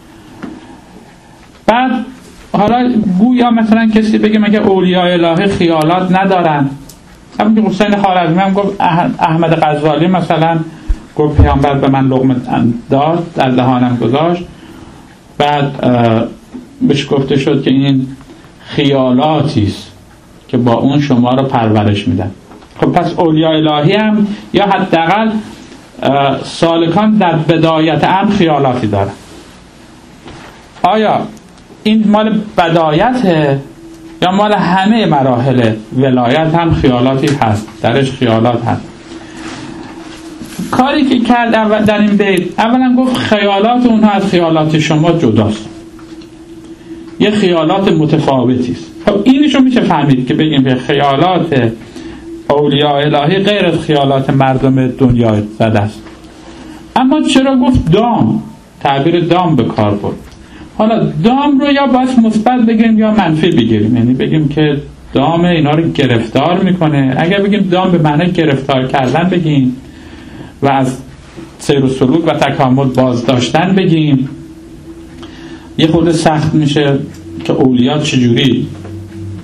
بعد حالا گویا مثلا کسی بگه مگه اولیاء الهی خیالات ندارن؟ همون که حسین خوارزمی هم گفت، احمد غزالی مثلا گفت پیامبر به من لقمه داد در دهانم گذاشت، بعد بهش گفته شد که این خیالاتی است که با اون شما رو پرورش میدن. خب پس اولیاء الهی هم یا حداقل سالکان در بدایت هم خیالاتی دارن. آیا این مال بدایته یا مال همه مراحل ولایت هم خیالاتی هست، درش خیالات هست؟ کاری که کرد در این بیت، اولا گفت خیالات اونها از خیالات شما جداست، یه خیالات متفاوتی است. خب اینشو میشه فهمید که بگیم که خیالات اولیاء الهی غیر از خیالات مردم دنیا زده است. اما چرا گفت دام، تعبیر دام به کار برد؟ حالا دام رو یا باید مثبت بگیریم یا منفی بگیریم، یعنی بگیم که دام اینا رو گرفتار میکنه. اگر بگیم دام به معنی گرفتار کردن بگیم و از سیر و سلوک و تکامل بازداشتن بگیم، یه خود سخت میشه که اولیاء چجوری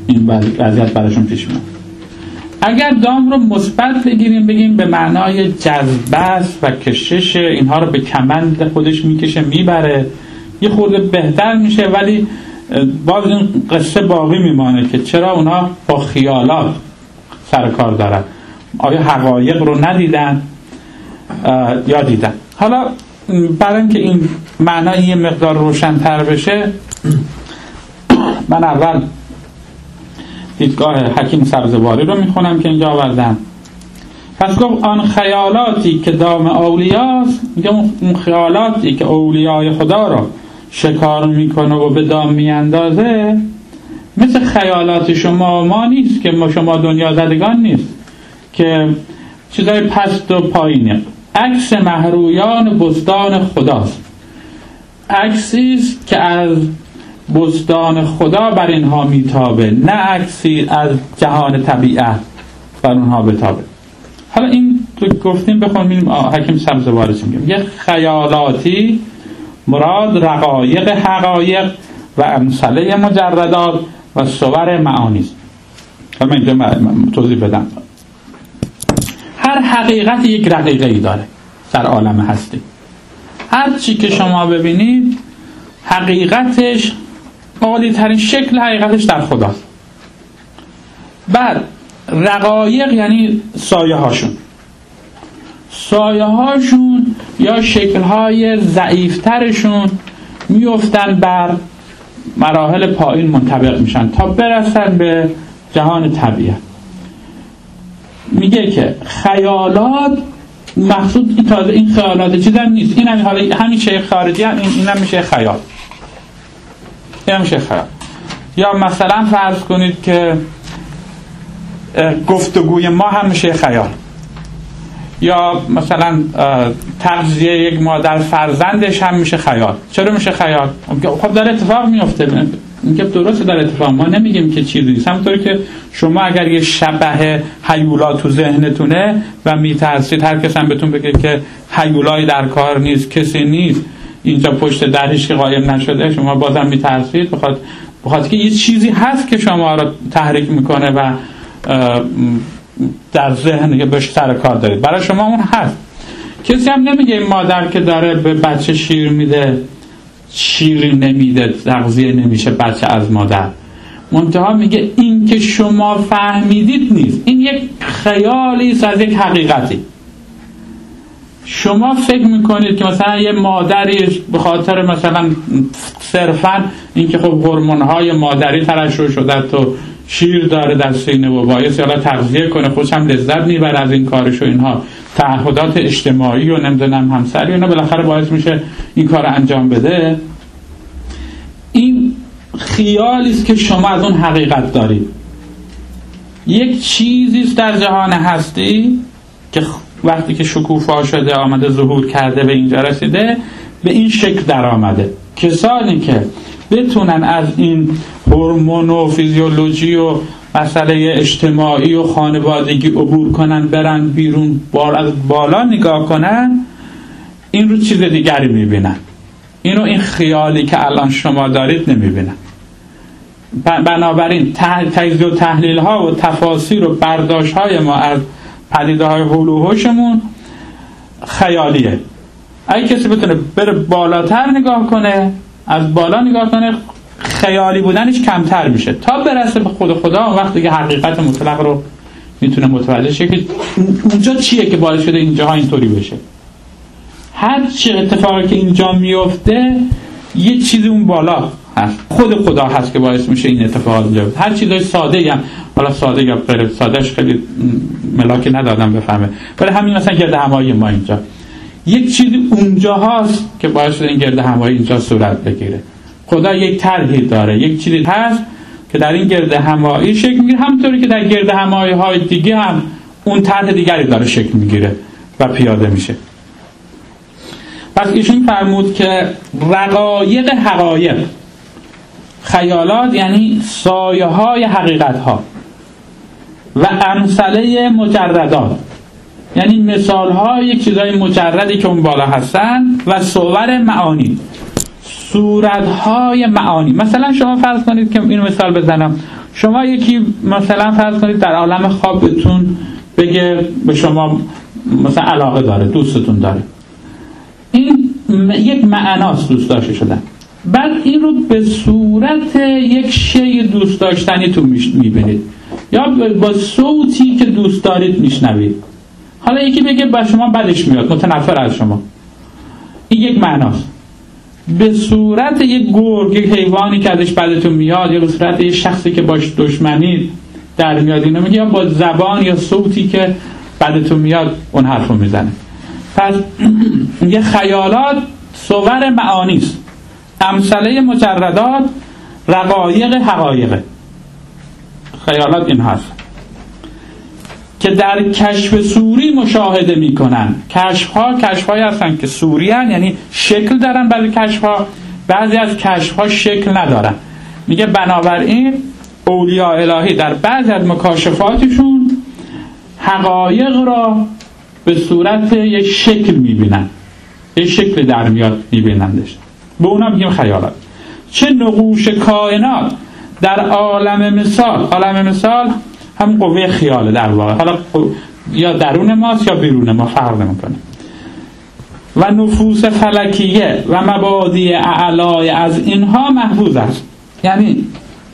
این وضعیت براشون پیش میاد. اگر دام رو مثبت بگیریم، بگیم به معنای جذبه است و کشش، اینها رو به کمند خودش میکشه میبره، یه خورده بهتر میشه. ولی باز این قصه باقی میمانه که چرا اونا با خیالات سر کار دارن، آیا حقایق رو ندیدن یا دیدن. حالا برای اینکه این معنی یه مقدار روشن‌تر بشه، من اول دیدگاه حکیم سبزواری رو میخونم که اینجا آوردم. پس گفت آن خیالاتی که دام اولیاست، میگه اون خیالاتی که اولیای خدا رو شکار میکنه و به دام میاندازه، مثل خیالات شما ما نیست که ما شما دنیا زدگان نیست که چیزای پست و پایینه. عکس مهرویان بستان خداست، عکسیست که از بستان خدا بر اینها میتابه، نه عکسی از جهان طبیعت بر اونها بتابه. حالا این تو گفتیم بخونیم حکیم سبزواری چی میگه. یه خیالاتی مراد رقایق حقایق و امثله مجردات و صور معانی است. حالا من اینجا توضیح بدم. هر حقیقت یک رقیقه ای داره در عالم هستی. هر چی که شما ببینید حقیقتش، عالی ترین شکل حقیقتش در خداست. بعد رقایق یعنی سایه هاشون سایه هاشون یا شکل های ضعیفترشون میفتن بر مراحل پایین منطبق میشن تا برسن به جهان طبیعت. میگه که خیالات مقصود این تازه این خیالات چیز هم نیست، این هم حالا همین شیء خارجی هم این هم میشه خیال، این هم میشه خیال. یا مثلا فرض کنید که گفتگوی ما هم میشه خیال، یا مثلا تغذیه یک مادر فرزندش هم میشه خیال. چرا میشه خیال؟ خب داره اتفاق میفته. اینکه درسته داره اتفاق، ما نمیگیم که چیزی نیست. همونطوری که شما اگر یه شبح هیولا تو ذهنتونه و میترسید هر کس هم بهتون بگه که هیولایی در کار نیست، کسی نیست اینجا پشت درش که قایم نشده، شما بازم میترسید بخاطر بخاطر که یه چیزی هست که شما رو تحریک میکنه و در ذهن که بهش سر کار دارید. برای شما اون هست. کسی هم نمیگه این مادر که داره به بچه شیر میده شیر نمیده، تغذیه نمیشه بچه از مادر. منتها میگه این که شما فهمیدید نیست، این یک خیالی است از یک حقیقتی. شما فکر میکنید که مثلا یه مادری به خاطر مثلا صرفا اینکه خب هورمون‌های مادری ترشح شده تو شیر داره در سینه و باعث حالا تغذیه کنه، خودش هم لذت میبره از این کارش و اینها، تعهدات اجتماعی و نمیدونم همسری و اینا بالاخره باعث میشه این کار انجام بده. این خیالی است که شما از اون حقیقت دارید. یک چیزی است در جهان هستی که وقتی که شکوفا شده آمده ظهور کرده به اینجا رسیده، به این شکل در آمده. کسانی که بتونن از این هورمون و فیزیولوژی و مسئله اجتماعی و خانوادگی عبور کنن، برن بیرون، بار از بالا نگاه کنن، این رو چیز دیگری میبینن. اینو این خیالی که الان شما دارید نمیبینن. بنابراین تجزیه و تحلیل ها و تفاسیر و برداشت های ما از پدیده های حول و حوشمون خیالیه. اگه کسی بتونه بره بالاتر نگاه کنه، از بالا نگاه کنه، خیالی بودنش کمتر میشه تا برسه به خود خدا. وقتی که حقیقت مطلق رو میتونه متوجه شه که اونجا چیه که باعث شده اینجاها اینطوری بشه. هر چی اتفاقی که اینجا میفته یه چیزی اون بالا هست، خود خدا هست که باعث میشه این اتفاقات اینجا بیفته. هر چیزای ساده هم، حالا ساده یا غیر سادهش خیلی ملاکی ندادم بفهمه، ولی همین مثلا گرد همایی ما اینجا یک چیزی اونجا هست که باعث شده این گرد همایی اینجا صورت بگیره. خدا یک طرحی داره، یک چیزی هست که در این گرد همایی شکل میگیره، همونطوری که در گرد همایی های دیگه هم اون طرح دیگری داره شکل میگیره و پیاده میشه. پس ایشون فرمود که رقایق حقایق، خیالات یعنی سایه های حقیقت ها، و امثله مجردات یعنی مثال های یک چیزای مجردی که اون بالا هستن، و صور معانی، صورت های معانی. مثلا شما فرض کنید که اینو مثال بزنم، شما یکی مثلا فرض کنید در عالم خوابتون بگه به شما مثلا علاقه داره، دوستتون داره، این یک معناست دوست داشته شدن، بعد این رو به صورت یک شی دوست داشتنی تو میبینید یا با صوتی که دوست دارید میشنوید. حالا یکی بگه با شما بدش میاد، متنفر از شما، این یک معناست. به صورت یک گرگ، یک حیوانی که ازش بدتون میاد، یا به صورت یک شخصی که باش دشمنی در میاد، اینو میگه، یا با زبان یا صوتی که بدتون میاد اون حرف رو میزنه. پس یه خیالات صور معانیست، امثله مجردات رقایق حقایقه. خیالات این هست که در کشف صوری مشاهده میکنن. کشف ها کشف هایی هستن که صوری هن، یعنی شکل دارن. بعضی کشف ها، بعضی از کشف ها شکل ندارن. میگه بنابراین اولیاء الهی در بعضی از مکاشفاتشون حقایق را به صورت یک شکل میبینن، یک شکل در میاد میبینندش، به اونا میگیم خیالات. چه نقوش کائنات در عالم مثال. عالم مثال هم قوه خیاله در واقع، حالا یا درون ماست یا بیرون ما، فرق نمیکنه. و نفوس فلکیه و مبادی اعلای از اینها محفوظ است. یعنی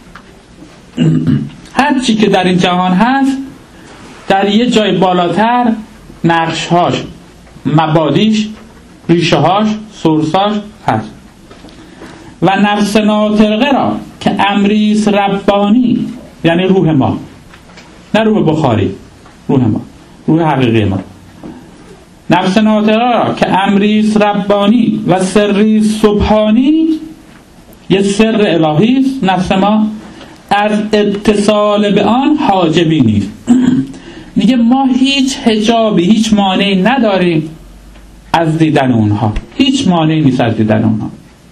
هر چی که در این جهان هست در یه جای بالاتر نقشهاش، مبادیش، ریشه هاش، سورساش هست. و نفس ناطقه را که امریست ربانی، یعنی روح ما، نه روح بخاری، روح ما، روح حقیقی ما. نفس ناطقه را که امریست ربانی و سری سبحانی، یه سر الهی است نفس ما، از اتصال به آن حاجبی نیست. میگه ما هیچ حجابی، هیچ مانعی نداریم از دیدن اونها، هیچ مانعی نیست از دیدن اونها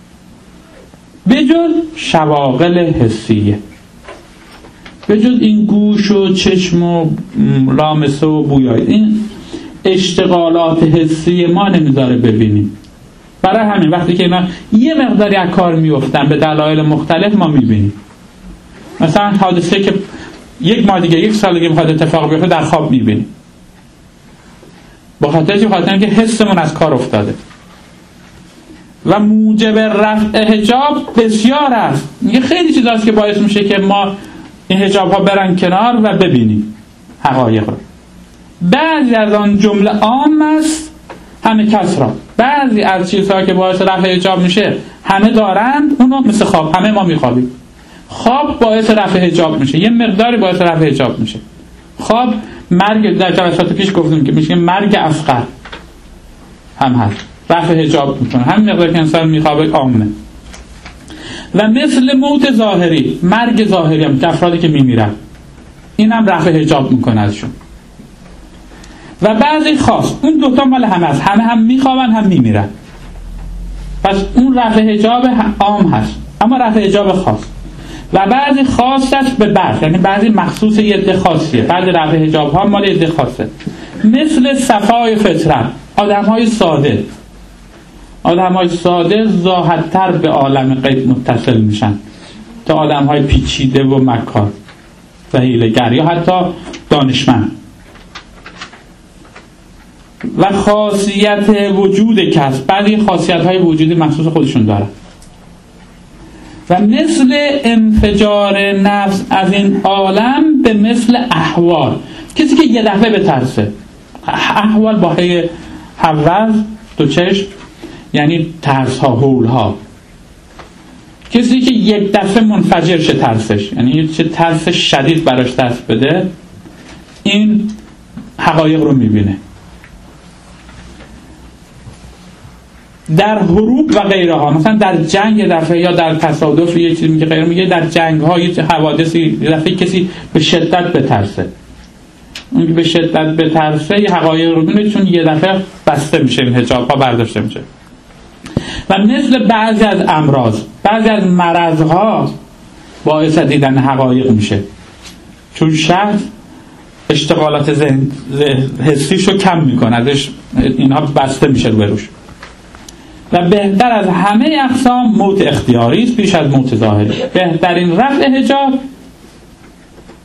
بجز شواغل حسیه، بجز این گوش و چشم و لامسه و بویایی، این اشتغالات حسی ما نمیذاره ببینیم. برای همین وقتی که اینا یه مقداری از کار میفتن به دلایل مختلف ما میبینیم. مثلا حادثه که یک ماه دیگه، یک سال دیگه میخواد اتفاق بیفته، در خواب میبینیم، با خاطر چی؟ خاطر اینکه حسمون از کار افتاده. و موجب رفع حجاب بسیار است. میگه خیلی چیز هست که باعث میشه که ما این حجاب ها برن کنار و ببینیم حقایق رو. بعضی از آن جمله عام است همه کس را. بعضی از چیزها که باعث رفع حجاب میشه همه دارند، اونو مثل خواب، همه ما میخوابیم. خواب باعث رفع حجاب میشه، یه مقداری باعث رفع حجاب میشه. خواب مرگ، در جلسات پیش گفتیم که میشه مرگ اصغر هم هست، رفع حجاب میکنه، همین مقدار که انسان میخوابه عامه. و مثل موت ظاهری، مرگ ظاهری هم که افرادی که میمیرن، این هم رفع حجاب میکنه ازشون. و بعضی خاص، اون دوتا مال همه هست، همه هم میخوابن هم میمیرن، پس اون رفع حجاب عام هست، اما رفع حجاب خاص. و بعضی خاصش به بعض، یعنی بعضی مخصوص یه عده خاصیه، بعضی رفع حجاب ها مال یه عده خاصه. مثل صفای فطرت، آدم های ساده، آدم های ساده زاهدتر به عالم غیب متصل میشن تا آدم های پیچیده و مکار و حیله‌گر یا حتی دانشمند. و خاصیت وجود کس، بعضی خاصیت های وجودی مخصوص خودشون دارن. و مثل انفجار نفس از این عالم به مثل احوال، کسی که یه دفعه بترسه، احوال با هی حوض دو چشم، یعنی ترس ها، هول ها، کسی که یک دفعه منفجر شه ترسش، یعنی چه ترس شدید براش دست بده، این حقایق رو میبینه. در حروب و غیره ها، مثلا در جنگ یه دفعه یا در تصادف یه چیزی میگه غیره، میگه در جنگ ها یه حوادثی یه دفعه کسی به شدت بترسه، اون که به شدت بترسه یه حقایق رو میبینه، چون یه دفعه بسته میشه، این حجاب ها برداشته میشه. و مثل بعضی از امراض، بعضی از مرض ها باعث دیدن حقایق میشه، چون شخص اشتغالات ذهن حسیشو کم میکنه، ازش اینها بسته میشه رو بروش. و بهتر از همه اقسام موت اختیاری است پیش از موت ظاهری. بهترین رفع حجاب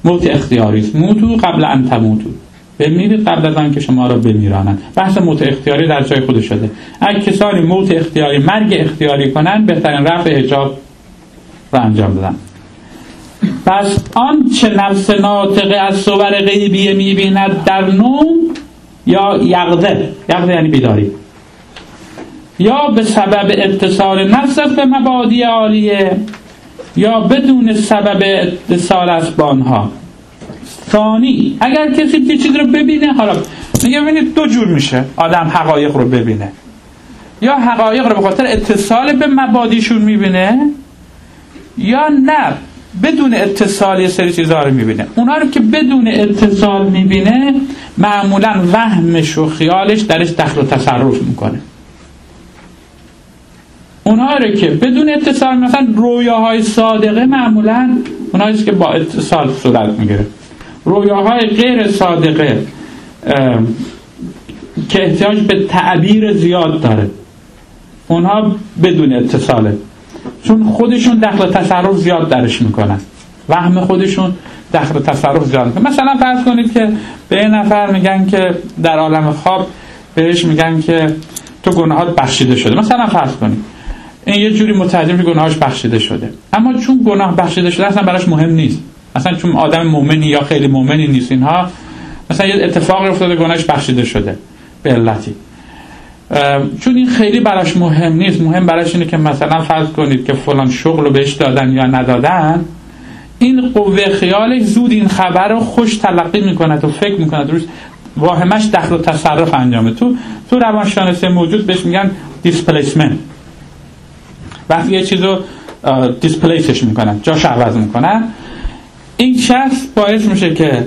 موت اختیاری است. موتو قبل ان تموتو، بمیرید قبل از آن که شما را بمیرانند. بحث موت اختیاری در جای خودش شده. اگه کسانی موت اختیاری، مرگ اختیاری کنن، بهترین رفع حجاب را انجام بدن. پس آن چه نفس ناطقه از صور غیبیه میبیند در نوم یا یقظه، یقظه یعنی بیداری، یا به سبب اتصال نفس به مبادی عالیه یا بدون سبب اتصال است با آنها. ثانی، اگر کسی یه چیز رو ببینه، حالا میگه ببینید دو جور میشه آدم حقایق رو ببینه، یا حقایق رو به خاطر اتصال به مبادیشون میبینه، یا نه بدون اتصال یه سری چیزها رو میبینه. اونا رو که بدون اتصال میبینه معمولا وهمش و خیالش درش دخل و تصرف میکنه. اونها رو که بدون اتصال، مثلا رویاهای صادقه معمولا اونهاییست که با اتصال صورت میگیره. رویاهای غیر صادقه که احتیاج به تعبیر زیاد داره، اونها بدون اتصاله، چون خودشون دخل تصرف زیاد درش میکنن، وهم خودشون دخل تصرف زیاد میکنن. مثلا فرض کنید که به یه نفر میگن که در عالم خواب بهش میگن که تو گناهات بخشیده شده، مثلا فرض کنید این یه جوری مترجم که گناهاش بخشیده شده، اما چون گناه بخشیده شده اصلا براش مهم نیست، مثلا چون آدم مؤمنی یا خیلی مؤمنی نیست، اینها مثلا یه اتفاقی افتاده گناهش بخشیده شده به علتی، چون این خیلی براش مهم نیست، مهم براش اینه که مثلا فرض کنید که فلان شغل رو بهش دادن یا ندادن، این قوه خیالش زود این خبر رو خوش تلقی میکنه و فکر میکنه روش، واهمش دخل و تصرف انجامه. تو تو روانشناسی موجود بهش میگن دیسپلیسمنت. وقتی یه چیز رو دیسپلیسش میکنن، جاش عوض میکنن، این شخص باعث میشه که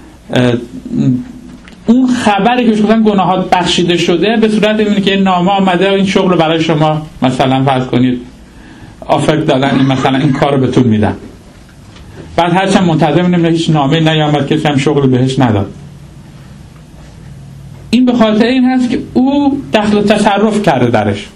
اون خبری که بهش گفتن گناهات بخشیده شده به صورت اینه که این نامه آمده و این شغل رو برای شما مثلا فرض کنید آفر دادن، این مثلا این کار رو بهتون میدن، بعد هرچند منتظر میمونه هیچ نامه نیامد، کسی هم شغل بهش نداد. این به خاطر این هست که او دخل و تصرف کرده درش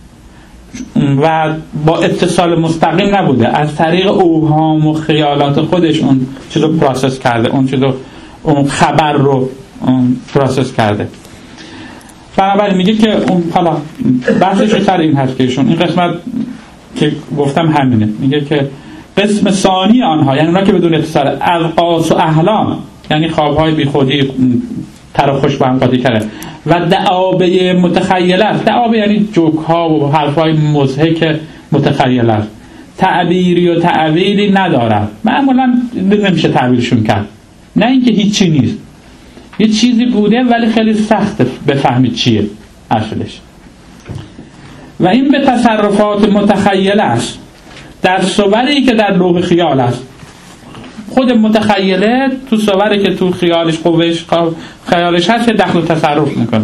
و با اتصال مستقیم نبوده، از طریق اوهام و خیالات خودش اون چیز رو پروسس کرده، اون چیز رو، اون خبر رو پروسس کرده. بنابراین میگه که اون حالا بحثش سر این هست که ایشون این قسمت که گفتم همینه، میگه که قسم ثانی آنها، یعنی اونا که بدون اتصال، القاس و احلام، یعنی خوابهای بی خودی تر و خوش با هم قاطی کرده، و دعابه متخیله، دعابه یعنی جوک ها و حرف های مضحک متخیله، تعبیری و تعویلی ندارن، معمولا نمیشه تعبیرشون کرد، نه اینکه هیچی نیست، یه چیزی بوده ولی خیلی سخته بفهمید چیه اصلش. و این به تصرفات متخیله است در صوری که در لوح خیال است. خود متخیله تو صوری که تو خیالش قوهش خیالش هست که دخل و تصرف میکنه،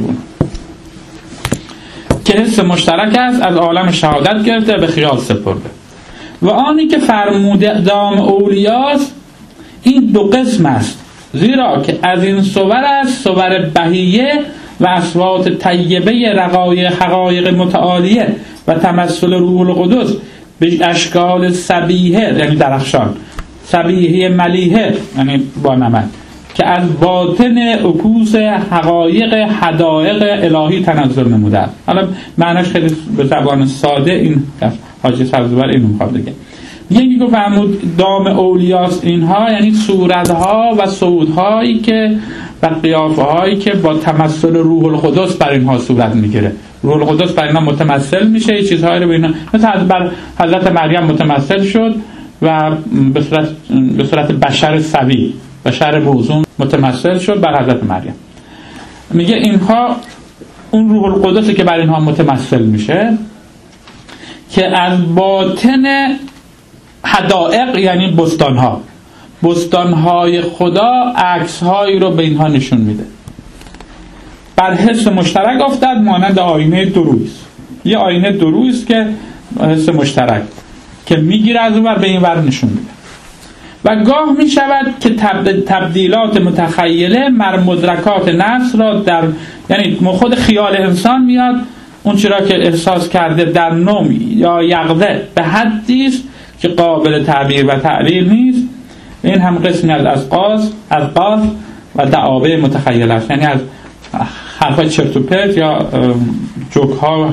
که حس مشترک است از عالم شهادت گرفته به خیال سپرده. و آنی که فرموده دام اولیاست این دو قسم است، زیرا که از این صور است صور بهیه و اصوات طیبه رقایق حقایق متعالیه و تمثل روح القدس به اشکال صبیحه یعنی درخشان، صبیحه ملیحه یعنی با نمک، که از باطن عکوس حقایق حدائق الهی تنزل نموده است. حالا معنیش خیلی به زبان ساده این حاجی سبزوار اینو میخواد بگه. یکی که فرمود دام اولیاست اینها، یعنی صورتها و صعودهایی که و قیافه هایی که با تمثل روح القدس بر اینها صورت میگیره. روح القدس بر اینها متمثل میشه، یه چیزهایی رو به اینها، مثلا بر حضرت مریم متمثل شد و به صورت به صورت بشر سوی، بشر موزون متمثل شد بر حضرت مریم. میگه اینها اون روح القدسی که بر اینها متمثل میشه که از باطن حدائق یعنی بستانها، بستانهای خدا عکسهایی رو به اینها نشون میده. بر حس مشترک افتاد مانند آینه درویست، یه آینه درویست که حس مشترک که میگیره از اون ور به این ور نشون میده. و گاه می شود که تبدیلات متخیله مر مدرکات نفس را در، یعنی خود خیال انسان میاد اون چرا که احساس کرده در نوم یا یقظه به حدی است که قابل تعبیر و تعلیل نیست، این هم قسمی از ازقاز ازقاز و دعاوی متخیله است، یعنی از حرفای چرت و پرت یا جوک ها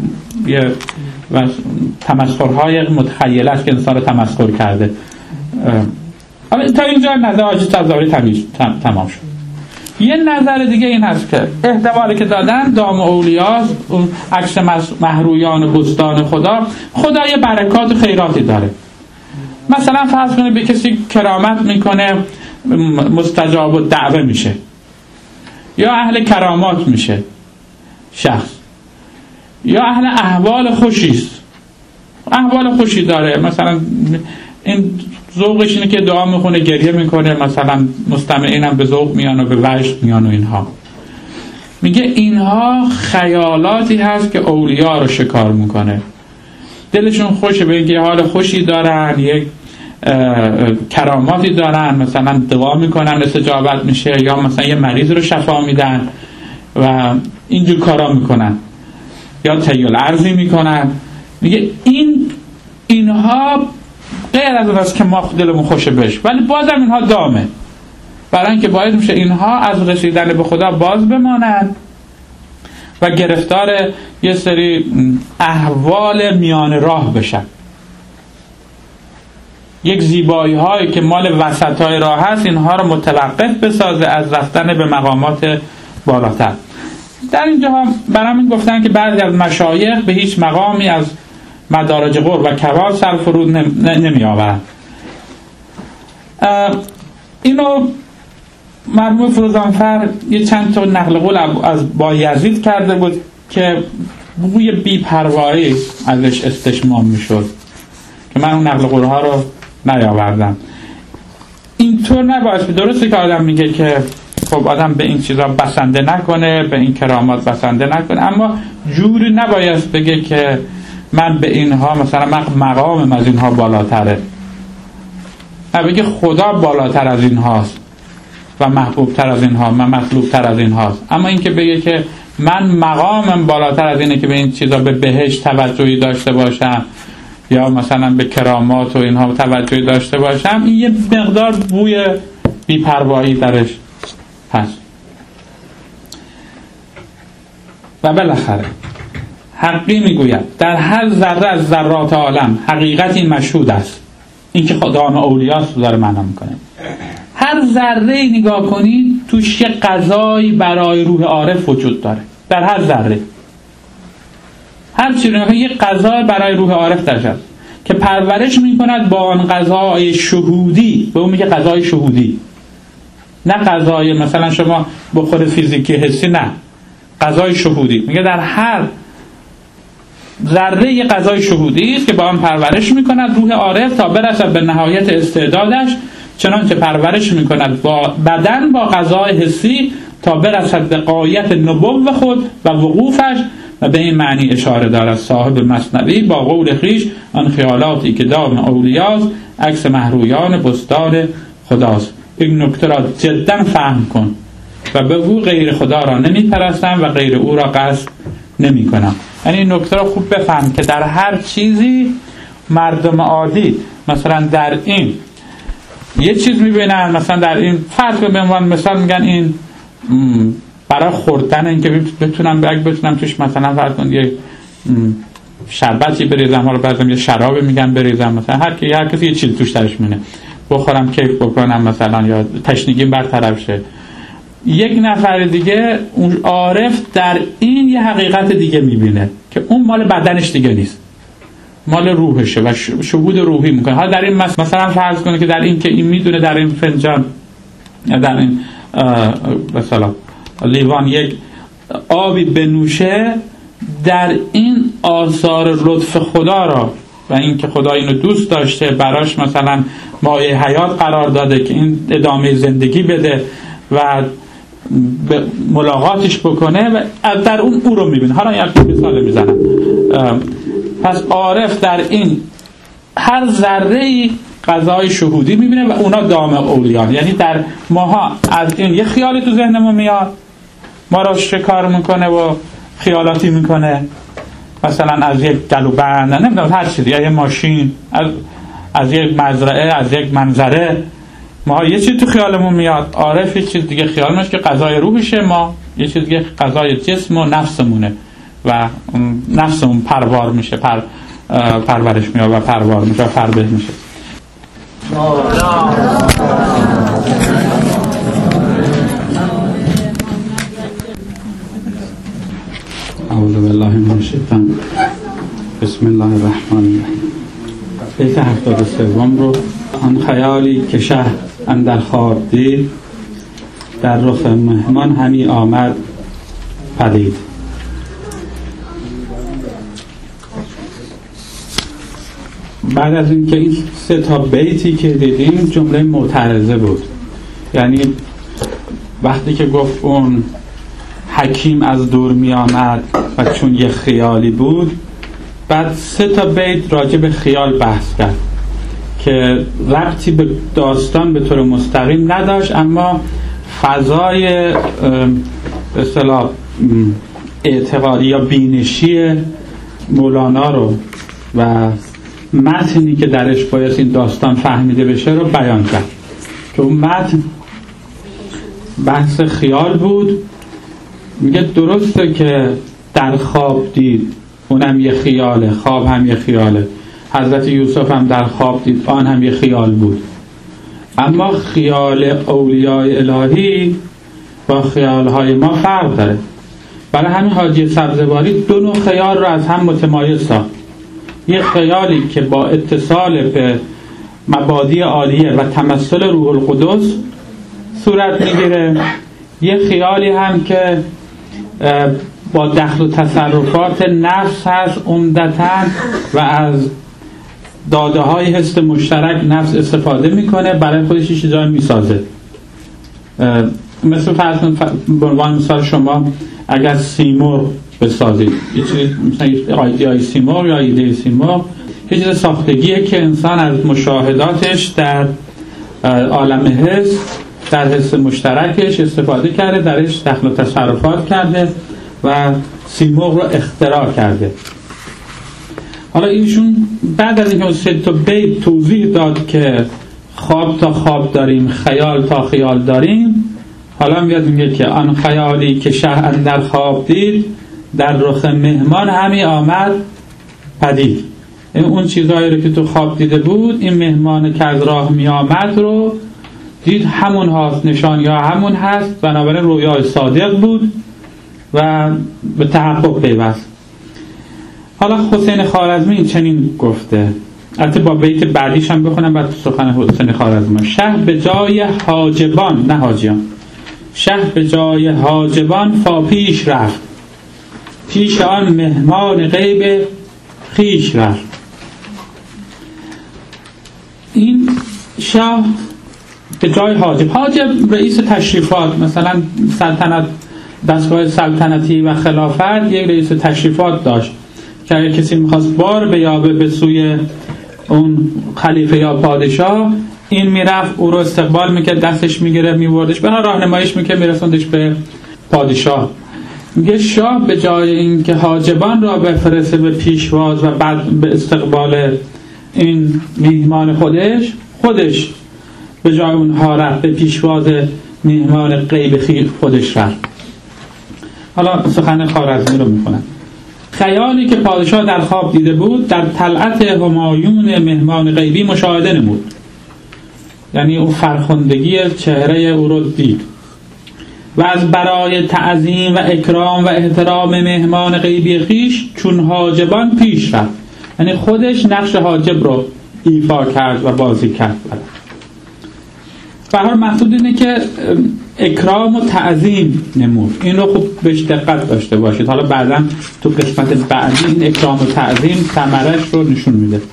و تمسخرهای متخیله است که انسان رو تمسخر کرده. تا اینجا نظر حاجی تزاوری تمام شد. یه نظر دیگه این هست که احتمالی که دادن دام اولیاست، اون عکس مهرویان بستان خدا، خدا یه برکات و خیراتی داره. مثلا فرض کنید به کسی کرامت میکنه مستجاب الدعوه میشه، یا اهل کرامات میشه شخص، یا اهل احوال خوشیست، احوال خوشی داره، مثلا این ذوقش اینه که دعا میخونه گریه میکنه، مثلا مستمعین هم به ذوق میان و به وجد میان و اینها. میگه اینها خیالاتی هست که اولیا رو شکار میکنه، دلشون خوشه به اینکه حال خوشی دارن، یک کراماتی دارن، مثلا دعا میکنن استجابت میشه، یا مثلا یه مریض رو شفا میدن و اینجور کارا میکنن، یا تیل ارزی میکنن. میگه این اینها غیر از اون است که ما دلمون خوشه بش، ولی بازم اینها دامه، برای اینکه باید میشه اینها از رسیدن به خدا باز بمانند و گرفتار یه سری احوال میان راه بشن. یک زیبایی هایی که مال وسط های راه هست اینها رو متوقف بسازه از رفتن به مقامات بالاتر. در اینجا هم برام این گفتن که بعضی از مشایخ به هیچ مقامی از مدارج قرب و کمال سر فرود نمی آورن. اینو مرحوم فروزانفر یه چند تا نقل قول از بایزید کرده بود که بوی بی‌پروایی ازش استشمام میشد که من اون نقل قول ها رو نیاوردم. اینطور نباید، درسته که آدم میگه که خب آدم به این چیزا بسنده نکنه، به این کرامات بسنده نکنه، اما جوری نباید بگه که من به اینها مثلا مقامم از اینها بالاتره، نه بگه خدا بالاتر از اینهاست و محبوب تر از اینها و مطلوب تر از اینهاست. اما اینکه بگه که من مقامم بالاتر از اینه که به این چیزا به بهشت توجهی داشته باشم یا مثلا به کرامات و اینها توجهی داشته باشم، این یه مقدار بوی بی‌پروایی درش هست. و بالاخره حقی میگوید در هر ذره از ذرات عالم حقیقتی مشهود است. این که دام اولیاست داره معنا میکنه. هر ذره نگاه کنید توش یه قضایی برای روح عارف وجود داره، در هر ذره هر چیزی نگاه کنید یه قضای برای روح عارف درش هست که پرورش میکند با آن قضای شهودی. به اون میگه قضای شهودی، نه قضای مثلا شما بخور فیزیکی حسی، نه، قضای شهودی. میگه در هر ذره یه قضای شهودی است که با آن پرورش میکند روح عارف تا برسد به نهایت استعدادش، چنانچه پرورش میکند با بدن با قضای حسی تا برسد به غایت نبوة خود و وقوفش. و به این معنی اشاره دارد صاحب مثنوی با قول خویش آن خیالاتی که دام اولیاست عکس مهرویان بستان خداست. این نکته را جدا فهم کن و به او غیر خدا را نمی پرستم و غیر او را قصد نمی کنم. یعنی این نکته را خوب بفهم که در هر چیزی مردم عادی مثلا در این یه چیز میبینن، مثلا در این فرض به عنوان مثال میگن این برای خوردن، این که بتونم اگه بتونم توش مثلا فرض کن یه شربتی بریزم، حالا بعضی یه شرابی میگن بریزم، مثلا هر کی هر کسی یه چیز توش درش مونه، بخورم کیف بکنم مثلا یا تشنگیم برطرف شه. یک نفر دیگه اون عارف در این یه حقیقت دیگه میبینه که اون مال بدنش دیگه نیست، مال روحشه و شهود روحی میکنه. حالا در این مثلا فرض کنه که در این که این میدونه در این فنجان یا در این مثلا لیوان یک آبی بنوشه، در این آثار لطف خدا را و این که خدا اینو دوست داشته براش مثلا مایه حیات قرار داده که این ادامه زندگی بده و به ملاقاتش بکنه و در اون او رو میبینه. حالا یک مثال میزنم. پس عارف در این هر ذره‌ای قضای شهودی میبینه و اونا دام اولیان، یعنی در ماها از این یه خیالی تو ذهنمون میاد، ما را شکار میکنه و خیالاتی میکنه، مثلا از یک گلوبند، نمیدونم هر چیزی، یا یه ماشین، از از یک مزرعه، از یک منظره، ما یه چیز تو خیالمون میاد، عارف یه چیز دیگه خیال میشه که غذای روحشه، ما یه چیز دیگه غذای جسم و نفسمونه و نفسمون پروار میشه، پر پرورش میاد و پروار میشه و فربه میشه. اعوذ بالله من الشیطان. بسم الله الرحمن الرحیم. بیت هفتاد و سوم رو: آن خیالی که شه اندر خواب دید، در رخ مهمان همی آمد پدید. بعد از اینکه این سه تا بیتی که دیدیم جمله معترضه بود، یعنی وقتی که گفت اون حکیم از دور می آمد و چون یه خیالی بود، بعد سه تا بیت راجع به خیال بحث کرد که ربطی به داستان به طور مستقیم نداشت، اما فضای به اصطلاح اعتقادی یا بینشی مولانا رو و متنی که درش باید این داستان فهمیده بشه رو بیان کرد که اون متن بحث خیال بود. میگه درسته که در خواب دید، اونم یه خیاله، خواب هم یه خیاله، حضرت یوسف هم در خواب دید، آن هم یه خیال بود، اما خیال اولیاء الهی با خیالهای ما فرق داره. برای همین حاجی سبزواری دو نوع خیال رو از هم متمایز ساخت. یه خیالی که با اتصال به مبادی عالیه و تمثل روح القدس صورت میگیره، یه خیالی هم که با دخل و تصرفات نفس هست عمدتاً و از داده های حس مشترک نفس استفاده میکنه، برای خودش یه چیزایی میسازه. مثل فرض به عنوان مثال شما اگر سیمرغ بسازید، یه چیز مثلا ایده سیمرغ یا ایده سیمرغ یه چیز ساختگیه که انسان از مشاهداتش در عالم حس، در حس مشترکش استفاده کرده، درش دخل و تصرفات کرده و سیمرغ رو اختراع کرده. حالا ایشون بعد از اینکه سه تا بیت توضیح داد که خواب تا خواب داریم، خیال تا خیال داریم، حالا میاد میگه که آن خیالی که شه اندر خواب دید، در رخ مهمان همی آمد پدید. این اون چیزایی رو که تو خواب دیده بود، این مهمان که از راه می آمد رو دید، همون هاست، نشان یا همون هست، بنابراین رویای صادق بود و به تحقق پیوست. حالا حسین خوارزمی چنین گفته، البته با بیت بعدیش هم بخونم بعد سخن حسین خوارزمی: شه به جای حاجبان، نه حاجیان، شه به جای حاجبان فا پیش رفت، پیش آن مهمان غیب خیش رفت. این شاه به جای حاجب، حاجب رئیس تشریفات، مثلا سلطنت، دستگاه سلطنتی و خلافت یک رئیس تشریفات داشت که اگر کسی میخواست بار بیابه به سوی اون خلیفه یا پادشاه، این میرفت او رو استقبال میکرد، دستش میگرفت میبردش، به راهنماییش میکرد، میرسوندش به پادشاه. میگه شاه به جای اینکه حاجبان را بفرسته به پیشواز و بعد به استقبال این میهمان خودش، خودش به جای اونها رفت به پیشواز میهمان غیب خودش رفت. حالا سخن خوارزمی رو میخونم: خیالی که پادشاه در خواب دیده بود، در طلعت همایون مهمان غیبی مشاهده نمود، یعنی اون فرخندگی چهره او رو دید و از برای تعظیم و اکرام و احترام مهمان غیبی خیش چون حاجبان پیش رفت، یعنی خودش نقش حاجب رو ایفا کرد و بازی کرد. به هر مقصود اینه که اکرام و تعظیم نمود، این رو خوب بهش دقت داشته باشید. حالا بعدا تو قسمت بعدی این اکرام و تعظیم ثمرش رو نشون میده.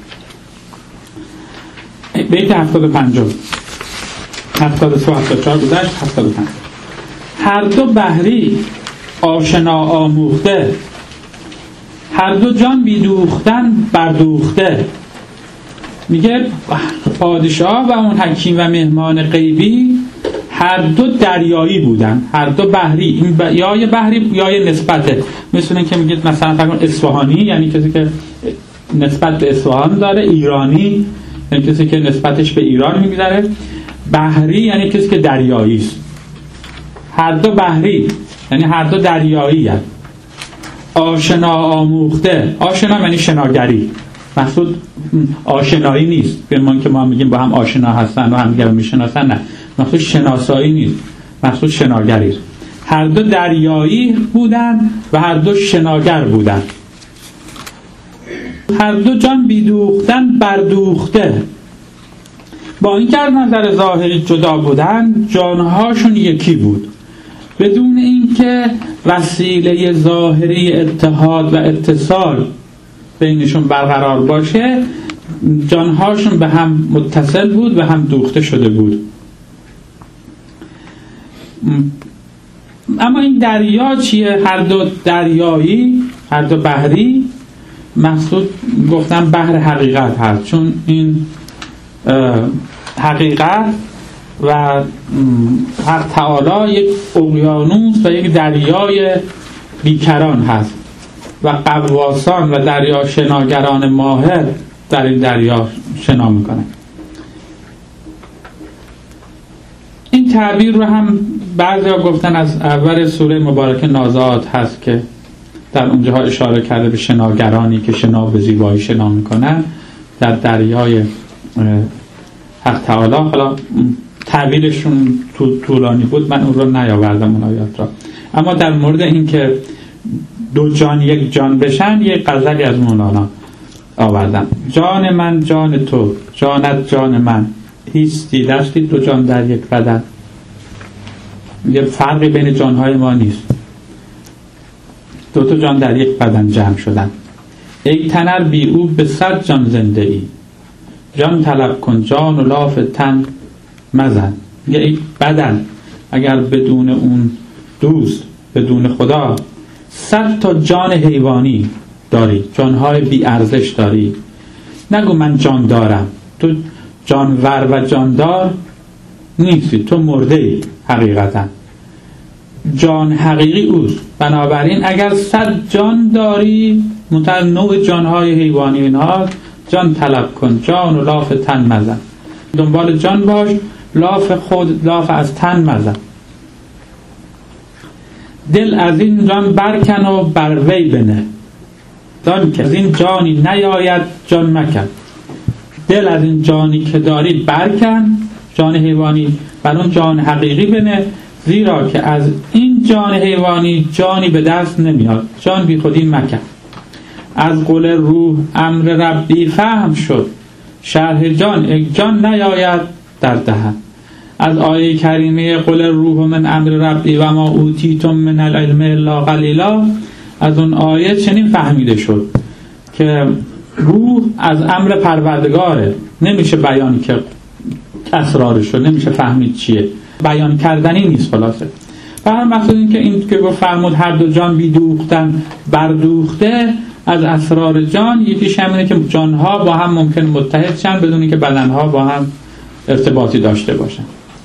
بیت هفتاد و پنج هفتاد و سه هفتاد و چهار گذشت. هفتاد و پنج: هر دو بحری آشنا آموخته، هر دو جان بیدوختن بردوخته. میگه پادشاه و اون حکیم و مهمان غیبی هر دو دریایی بودن، هر دو بحری. این ب... یا یه بحری یا یه نسبته، مثل این که میگید مثلا فرض اصفهانی یعنی کسی که نسبت به اصفهان داره، ایرانی یعنی کسی که نسبتش به ایران میگذره. بحری یعنی کسی که دریایی است، هر دو بحری یعنی هر دو دریایی هست. آشنا آموخته، آشنا یعنی شناگری، مقصود آشنایی نیست به من که ما میگیم با هم آشنا هستن و هم دیگر میشناسن، نه، مقصود شناسایی نیست، مقصود شناگری. هر دو دریایی بودن و هر دو شناگر بودن. هر دو جان بیدوختن بردوخته، با این که از نظر ظاهری جدا بودن جانهاشون یکی بود، بدون اینکه وسیله ظاهری اتحاد و اتصال بینشون برقرار باشه جانهاشون به هم متصل بود و هم دوخته شده بود. اما این دریا چیه؟ هر دو دریایی، هر دو بحری، مقصود گفتم بحر حقیقت هست، چون این حقیقت و حق تعالی یک اقیانوس و یک دریای بیکران هست و غواصان و دریا شناگران ماهر در این دریا شنا میکنن. این تعبیر رو هم بعضی ها گفتن از اول سوره مبارکه نازعات هست که در اونجاها اشاره کرده به شناگرانی که شنا به زیبایی شنا میکنن در دریای حق تعالی. حالا تعبیرشون طولانی بود، من اون رو نیاوردم اون آیات را. اما در مورد این که دو جان یک جان بشن یک غزلی از مولانا آوردم. جان من جان تو، جانت جان من، هیچ دیدستی دو جان در یک بدن. یه فرقی بین جانهای ما نیست، دو تا جان در یک بدن جمع شدن. ای تنر بی او به صد جان زنده ای، جان طلب کن جان و لاف تن مزن. یه ای بدن اگر بدون اون دوست، بدون خدا، صد تا جان حیوانی داری، جانهای بی ارزش داری. نگو من جان دارم، تو جانور و جاندار نیستی، تو مرده ای. حقیقتا جان حقیقی اوست. بنابراین اگر صد جان داری، منتها نوع جانهای حیوانی اینها، جان طلب کن جان و لاف تن مزن. دنبال جان باش، لاف خود لاف از تن مزن. دل از این جان برکن و بر وی بنه، دان که از این جانی نیاید جان مکن. دل از این جانی که داری برکن، جان حیوانی، بر اون جان حقیقی بنه، زیرا که از این جان حیوانی جانی به دست نمیاد، جان بی خودی مکن. از قول روح امر ربی فهم شد، شرح جان یک جان نیاید در دهن. از آیه کریمه قل روح من امر ربی و ما اوتیتم من العلم الا قلیلا، از اون آیه چنین فهمیده شد که روح از امر پروردگاره، نمیشه بیان کرد اسرارش رو، نمیشه فهمید چیه، بیان کردنی نیست. خلاصه برای مقصود این که این که گفت فرمود هر دو جان بیدوختن بردوخته، از اسرار جان یکیش همینه که جانها با هم ممکن متحد شن بدون اینکه بدنها با هم ارتباطی داشته باشن.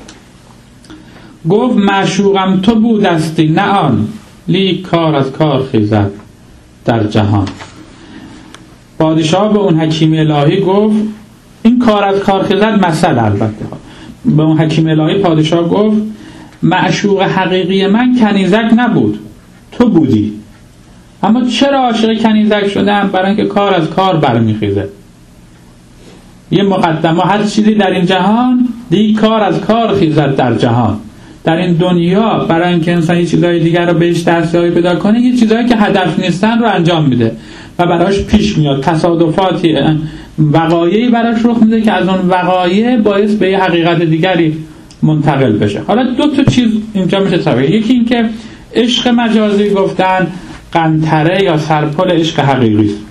گفت معشوقم تو بودستی نه آن، لیک کار از کار خیزد در جهان. پادشاه به اون حکیم الهی گفت، این کار از کار خیزد مثل البته، به اون حکیم الهی پادشاه گفت معشوق حقیقی من کنیزک نبود، تو بودی. اما چرا عاشق کنیزک شدم؟ برای اینکه کار از کار برمیخیزه. یه مقدمه، هر چیزی در این جهان دیگه کار از کار خیزد در جهان. در این دنیا برای اینکه انسان یه چیزای دیگر رو بهش دستیابی پیدا کنه، یه چیزایی که هدف نیستن رو انجام میده و براش پیش میاد، تصادفاتی، وقایعی براش رخ میده که از اون وقایع باعث به یه حقیقت دیگری منتقل بشه. حالا دو تا چیز اینجا میشه تصور. یکی این که عشق مجازی گفتن قنطره یا سرپل عشق حقیقی است.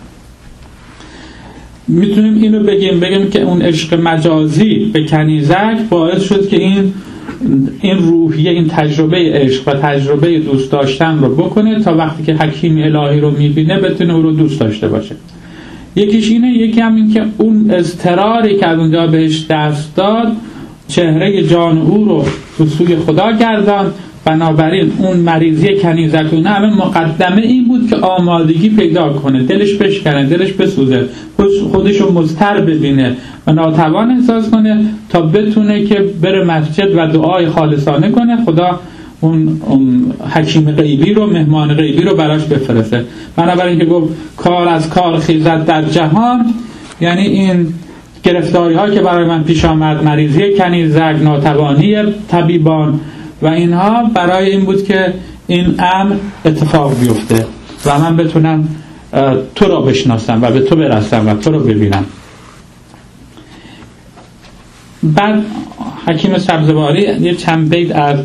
میتونیم اینو بگیم بگیم که اون عشق مجازی به کنیزک باعث شد که این این روحیه، این تجربه عشق و تجربه دوست داشتن رو بکنه تا وقتی که حکیم الهی رو میبینه بتونه او رو دوست داشته باشه. یکیش اینه. یکی هم این که اون اضطراری که از اونجا بهش دست داد چهره جان او رو به سوی خدا گرداند. بنابراین اون مریضی کنیزکونه همه مقدمه این بود که آمادگی پیدا کنه، دلش بشکنه، دلش بسوزه، خودش رو مضطر ببینه، و ناتوان احساس کنه تا بتونه که بره مسجد و دعای خالصانه کنه، خدا اون, اون حکیم غیبی رو، مهمان غیبی رو براش بفرسته. بنابراین که گفت کار از کار خیزد در جهان، یعنی این گرفتاری ها که برای من پیش آمد، مریضی کنیزک، ناتوانی طبیبان و اینها، برای این بود که این امر اتفاق بیفته و من بتونم تو را بشناسم و به تو برسم و تو رو ببینم. بعد حکیم سبزواری یه چند بیت از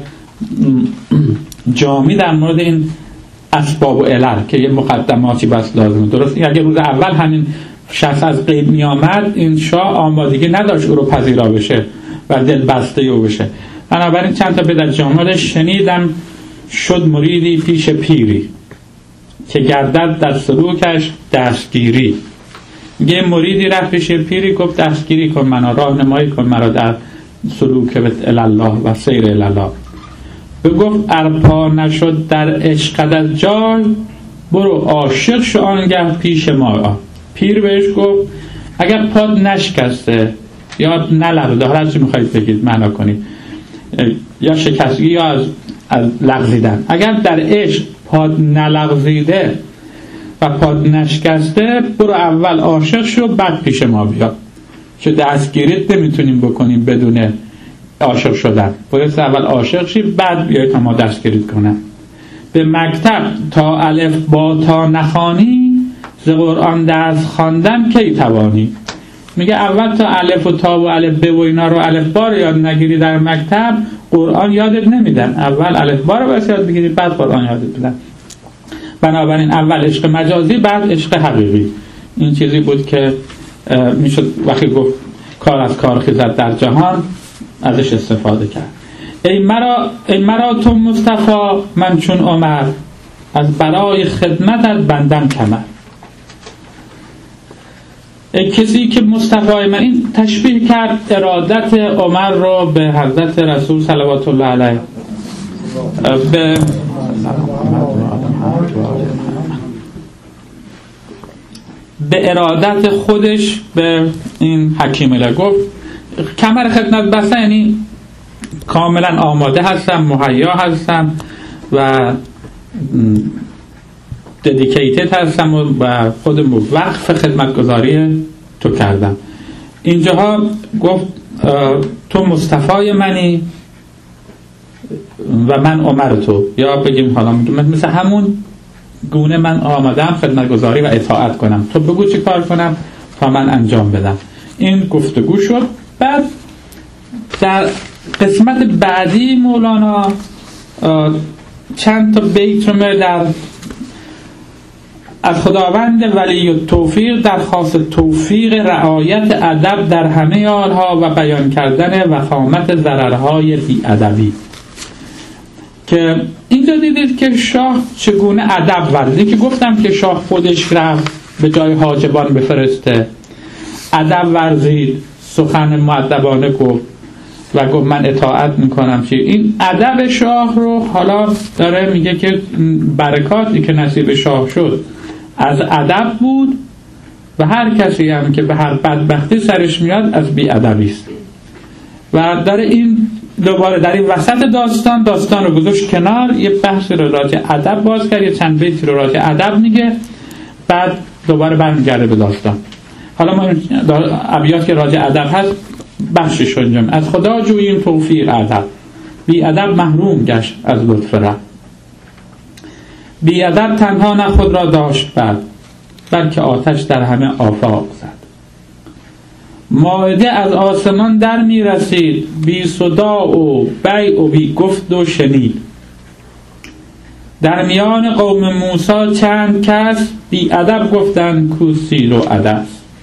جامی در مورد این اسباب و علل که یه مقدماتی بس لازمه. درست اگه روز اول همین شخص از غیب می آمد، این شاه آمادگی نداشت او رو پذیرا بشه و دل بسته او بشه. بنابراین چند تا بیت از جامی: شنیدم شد مریدی پیش پیری، که گردد در سلوکش دستگیری. یه مریدی رفت پیش پیری، گفت دستگیری کن منو، راهنمایی کن مرا در سلوک الله و سیر الله. به گفت ارپا نشد در عشقت از جای، برو عاشق شو آنگه پیش ما. پیر بهش گفت اگر پاد نشکسته یا نلغزیده، حالا چی میخواید بگید معنا کنید، یا شکستگی یا از, از لغزیدن، اگر در عشق پاد نلغزیده و پاد نشکسته، برو اول عاشق شو بعد پیش ما بیا، که دستگیریت نمیتونیم بکنیم بدون عاشق شدن. باید اول عاشق شی بعد بیای تا ما دستگیریت کنم. به مکتب تا الف با تا نخوانی، ز قرآن درس خواندن کی توانی. میگه اول تا الف و تا و الف ب و اینا رو، الف با رو یاد نگیری در مکتب، قرآن یادت نمیدن. اول الف با رو باید یاد بگیری بعد قرآن یادت بدن. بنابراین اول عشق مجازی بعد عشق حقیقی. این چیزی بود که میشد وقتی گفت کار از کار خیزد در جهان ازش استفاده کرد. ای مرا ای مرا تو مصطفی، من چون عمر، از برای خدمتت بندم کمر. ای کسی که مصطفی من، این تشبیه کرد ارادت عمر رو به حضرت رسول صلوات الله علیه، به به ارادت خودش به این حکیم الله. گفت کمر خدمت بستن یعنی کاملا آماده هستم، مهیا هستم و ددیکیتد هستم و خودم وقف خدمتگزاری تو کردم. اینجاها گفت تو مصطفی منی و من عمر تو، یا بگیم حالا مثل همون گونه من آمادم خدمتگزاری و اطاعت کنم، تو بگو چی کار کنم تا من انجام بدم. این گفتگو شد. بعد در قسمت بعدی مولانا چند تا بیت رو در از خداوند ولی التوفیق درخواست توفیق رعایت ادب در همه حالها و بیان کردن وخامت ضررهای بی‌ادبی، که اینجا دیدید که شاه چگونه ادب ورزید. که گفتم که شاه خودش رفت به جای حاجبان بفرسته، ادب ورزید، سخن مؤدبانه گفت و گفت من اطاعت میکنم. چی این ادب شاه رو حالا داره میگه که برکاتی که نصیب شاه شد از ادب بود و هر کسی هم که به هر بدبختی سرش میاد از بی‌ادبی است. و داره این دوباره در این وسط داستان داستان رو گذاشت کنار، یه بحث رو راجع ادب باز کرد، یه چند بیتی رو راجع ادب میگه، بعد دوباره برمیگرده به داستان. حالا ما ابیات که راجع ادب هست بخشش انجام. از خدا جوییم توفیق ادب، بی ادب محروم گشت از لطف رب. بی ادب تنها نه خود را داشت بد، بلکه آتش در همه آفاق زد. مائده از آسمان در می رسید، بی صدا و بیع و بی گفت و شنید. در میان قوم موسی چند کس، بی ادب گفتند کو سیر و عدس.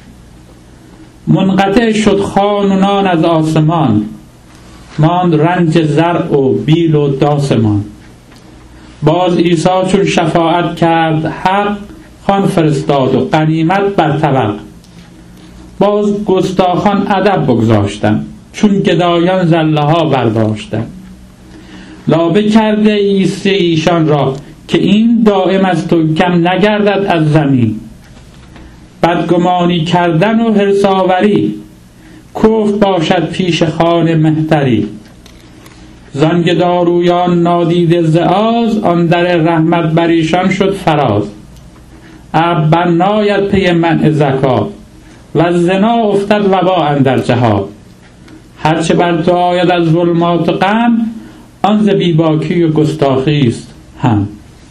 منقطع شد خوان و نان از آسمان، ماند رنج زرع و بیل و داسمان. باز عیسی چون شفاعت کرد حق، خوان فرستاد و غنیمت بر طبق. باز گستاخان ادب بگذاشتن، چون گدایان زله ها برداشتن. لابه کرده عیسی ایشان را، که این دائم از تو کم نگردد از زمین. بدگمانی کردن و حرص آوری، کفر باشد پیش خان مهتری. زانگ دارویان نادیده ز آز، آن در رحمت بر ایشان شد فراز. اب برناید پی منع زکات، و زنا افتد وبا اندر جهات. هرچه بر تو آید از ظلمات و غم، آن ز بیباکی و گستاخی است هم.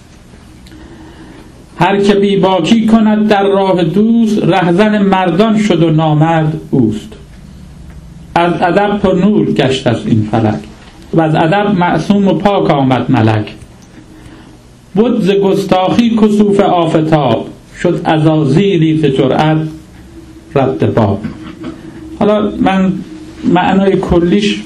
هر که بیباکی کند در راه دوست، رهزن مردان شد و نامرد اوست. از ادب پر نور گشت است این فلک، و از ادب معصوم و پاک آمد ملک. بود ز گستاخی کسوف آفتاب، شد عزازیلی ز جرأت رد باب. حالا من معنای کلیش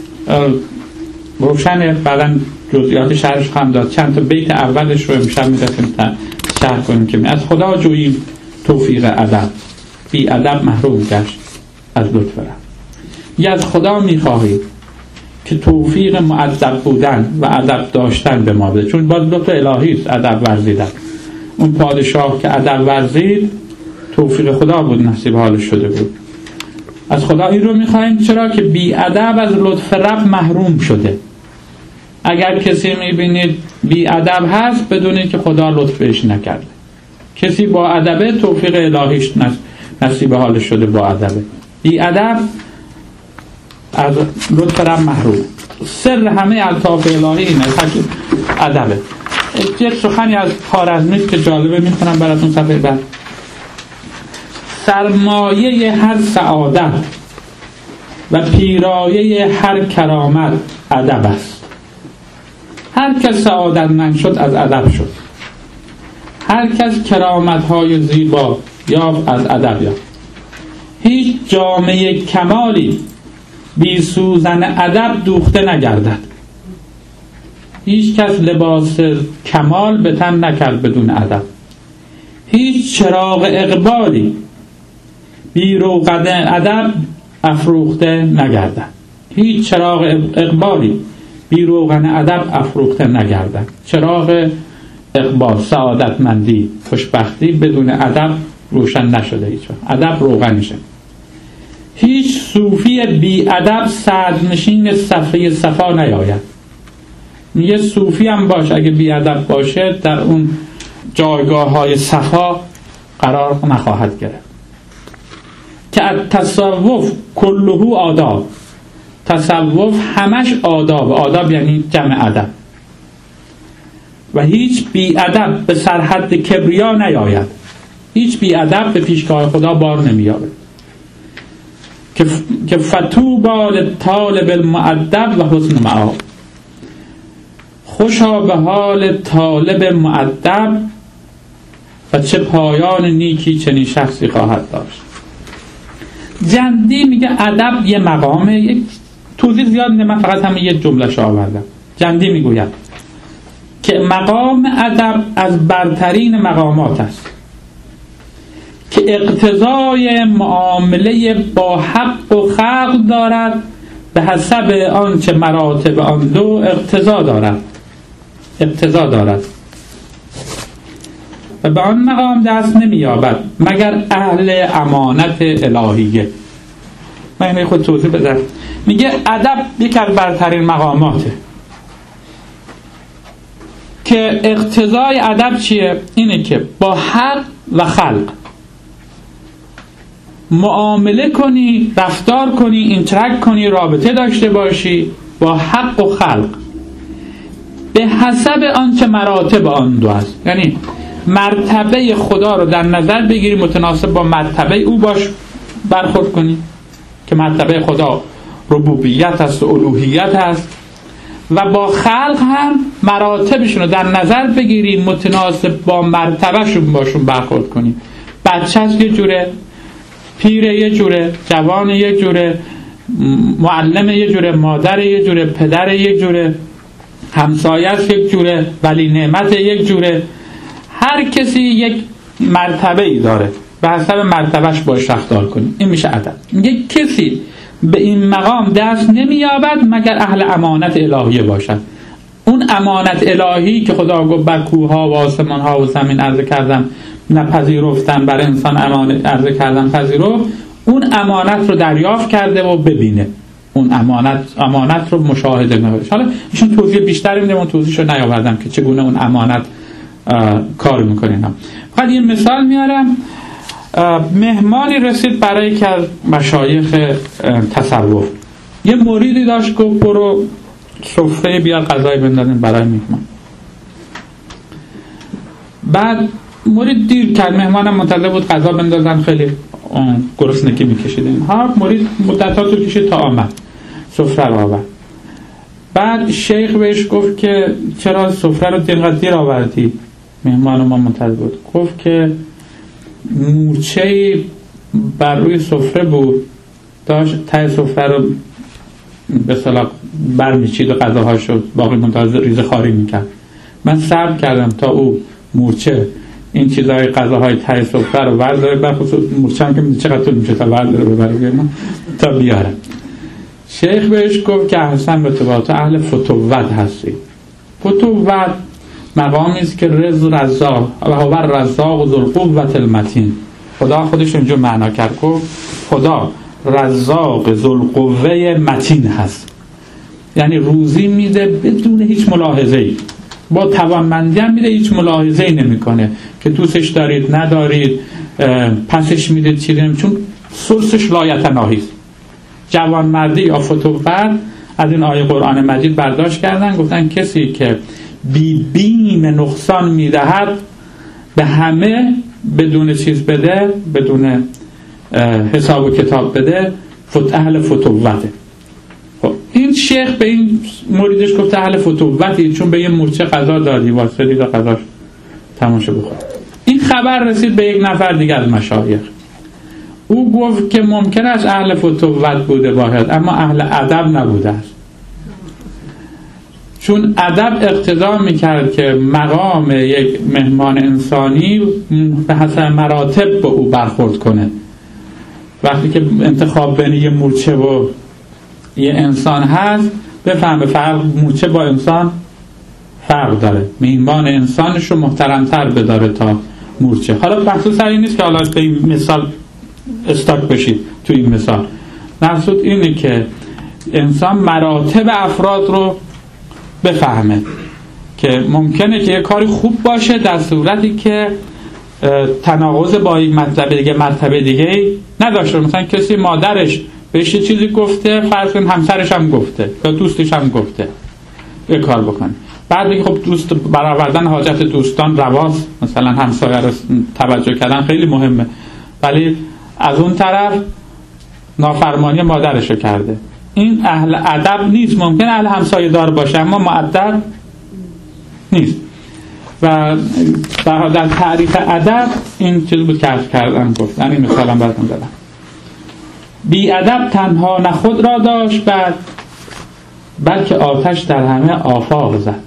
روشنه، بعدا جزئیات شرحش خواهم داد. چند تا بیت اولش رو امشب می‌رسیم شرح کنیم که از خدا جوییم توفیق ادب، بی ادب محروم گشت از لطف رحم. یا از خدا می‌خواهیم که توفیق مؤدب بودن و ادب داشتن به ما بده، چون باز لطف الهی است ادب ورزیدن. اون پادشاه که ادب ورزید توفیق خدا بود، نصیب حالش شده بود. از خدا این رو می‌خوایم چرا که بی ادب از لطف رب محروم شده. اگر کسی می‌بینید بی ادب هست بدونید که خدا لطف بهش نکرده. کسی با ادبه توفیق الهیش نصیب حالش شده با ادبه. بی ادب از لطف رب محروم. سر همه الطاف الهی اینه، ادبه. یک سخنی از خوارزمی که جالبه میخونم براتون صفحه بعد. سرمایه هر سعادت و پیرایه هر کرامت ادب است. هر کس سعادتمند شد از ادب شد، هر کس کرامت‌های زیبا یافت از ادب یافت. هیچ جامعه کمالی بی سوزن ادب دوخته نگردد. هیچ کس لباس کمال به تن نکرد بدون ادب. هیچ چراغ اقبالی بی روغن ادب افروخته نگردد. هیچ چراغ اقبالی بی روغن ادب افروخته نگردد. چراغ اقبال، سعادتمندی، خوشبختی بدون ادب روشن نشده. هیچ وقت ادب روغنشه. هیچ صوفی بی ادب صدرنشین صفحه صفا نیاید. میگه صوفی هم باش اگه بی ادب باشه در اون جایگاه های صفا قرار نخواهد گرفت. که التصوف کلهو آداب، تصوف همش آداب. آداب یعنی جمع ادب. و هیچ بی ادب به سرحد کبریا نیاید. هیچ بی ادب به پیشگاه خدا بار نمیاره. که فتوبا للطالب المؤدب و حسن مآب. خوشا به حال طالب مؤدب و چه پایان نیکی چنین شخصی خواهد داشت. جندی میگه ادب یه مقامه. یک توضیح زیاد نه، من فقط همین یه جمله آوردم. جندی میگوید که مقام ادب از برترین مقامات است که اقتضای معامله با حق و خلق دارد، به حسب آنچه مراتب آن دو اقتضا دارد اقتضا دارد و به آن مقام دست نمی‌یابد مگر اهل امانت الهیه. من اینه خود توضیح بدم. میگه ادب یک از برترین مقاماته که اقتضای ادب چیه؟ اینه که با حق و خلق معامله کنی، رفتار کنی، اینتراکت کنی، رابطه داشته باشی با حق و خلق به حسب آنچه مراتب آن دو است. یعنی مرتبه خدا رو در نظر بگیری، متناسب با مرتبه او باش برخورد کنی که مرتبه خدا ربوبیت است و الوهیت است، و با خلق هم مراتبشون رو در نظر بگیری، متناسب با مرتبهشون باشون برخورد کنی. بچه هست یه جوره، پیر یه جوره، جوان یه جوره، معلم یه جوره، مادر یه جوره، پدر یه جوره، همسایه یک جوره، ولی نعمت یک جوره. هر کسی یک مرتبه ای داره، به حسب مرتبهش باش رفتار کنی. این میشه ادب. میگه کسی به این مقام دست نمییابد مگر اهل امانت الهیه باشد. اون امانت الهی که خدا گفت بر کوه‌ها و آسمان‌ها و زمین عرضه کردم نپذیرفتن، بر انسان امانت عرضه کردم پذیرفت، اون امانت رو دریافت کرده و ببینه، اون امانت امانت رو مشاهده کنه. حالا ایشون توضیح بیشتری میده، من توضیحشو نیاوردم که چگونه اون امانت کار میکنه. فقط یه مثال میارم. مهمانی رسید برای یکی از مشایخ تصوف، یه مریدی داشت گفت برو سفره بیار غذای بندازین برای مهمان. بعد مرید دیر کرد، مهمانم منتظر بود غذا بندازن، خیلی گرسنگی میکشید اینها. مرید مدت‌ها طول کشید تا آمد، سفره رو آورد. بعد شیخ بهش گفت که چرا سفره رو اینقدر دیر آوردی؟ مهمان ما منتظر بود. گفت که مورچه‌ای بر روی سفره بود، داشت ته سفره رو به اصطلاح برمیچید و غذاهاشو باقی منتظر ریزه خواری میکرد. من صبر کردم تا او مورچه این چیزای غذاهای ته سفره رو برداره، بخصوص مورچه هم که چقدر طول میشه تا برداره ببره بیارم تا بیاره. شیخ بهش گفت که احسن به تو تو اهل فتوت هستی. فتوت مقامی است که رز رزاق و هو رزاق ذو القوة المتین. خدا خودش اونجا معنا کرد، گفت خدا رزاق ذو القوة متین هست، یعنی روزی میده بدون هیچ ملاحظه‌ای، با توانمندی هم میده، هیچ ملاحظه‌ای نمیکنه که دوستش دارید ندارید، پسش میده چیزی، چون سورسش لایتناهی است. جوانمردی یا فتوت از این آیه قرآن مجید برداشت کردن، گفتن کسی که بی بیم نقصان میدهد به همه بدون چیز بده، بدون حساب و کتاب بده، فت اهل فتوته. خب این شیخ به این مریدش گفت اهل فتوتی، چون به یه مورچه غذا دادی واسه تا غذاش تماشا بخور. این خبر رسید به یک نفر دیگه از مشایخ. او گفت که ممکن است اهل فتوت بوده باشد اما اهل ادب نبوده است، چون ادب اقتضا میکرد که مقام یک مهمان انسانی به حسب مراتب به او برخورد کنه. وقتی که انتخاب بین یه مورچه و یه انسان هست، بفهمه فرق مورچه با انسان فرق داره، مهمان انسانش رو محترمتر بداره تا مورچه. حالا بحث سر این نیست که حالا به این مثال استاک بشید. تو این مثال مقصود اینه که انسان مراتب افراد رو بفهمه که ممکنه که یه کاری خوب باشه در صورتی که تناقض با یک مرتبه دیگه مرتبه دیگه نداشته. مثلا کسی مادرش بهش یه چیزی گفته، فرض کن همسرش هم گفته یا دوستش هم گفته یه کار بکنه، بعد دیگه خب دوست برآوردن حاجت دوستان رواست، مثلا همسایه رو توجه کردن خیلی مهمه، ولی از اون طرف نافرمانی مادرش رو کرده. این اهل ادب نیست. ممکن اهل همسایه دار باشه اما مؤدب نیست. و در تعریف ادب این چیز بود که عرض کردم، گفتن این مثال هم براتون دادم. بی ادب تنها نه خود را داشت بعد، بلکه آتش در همه آفاق زد.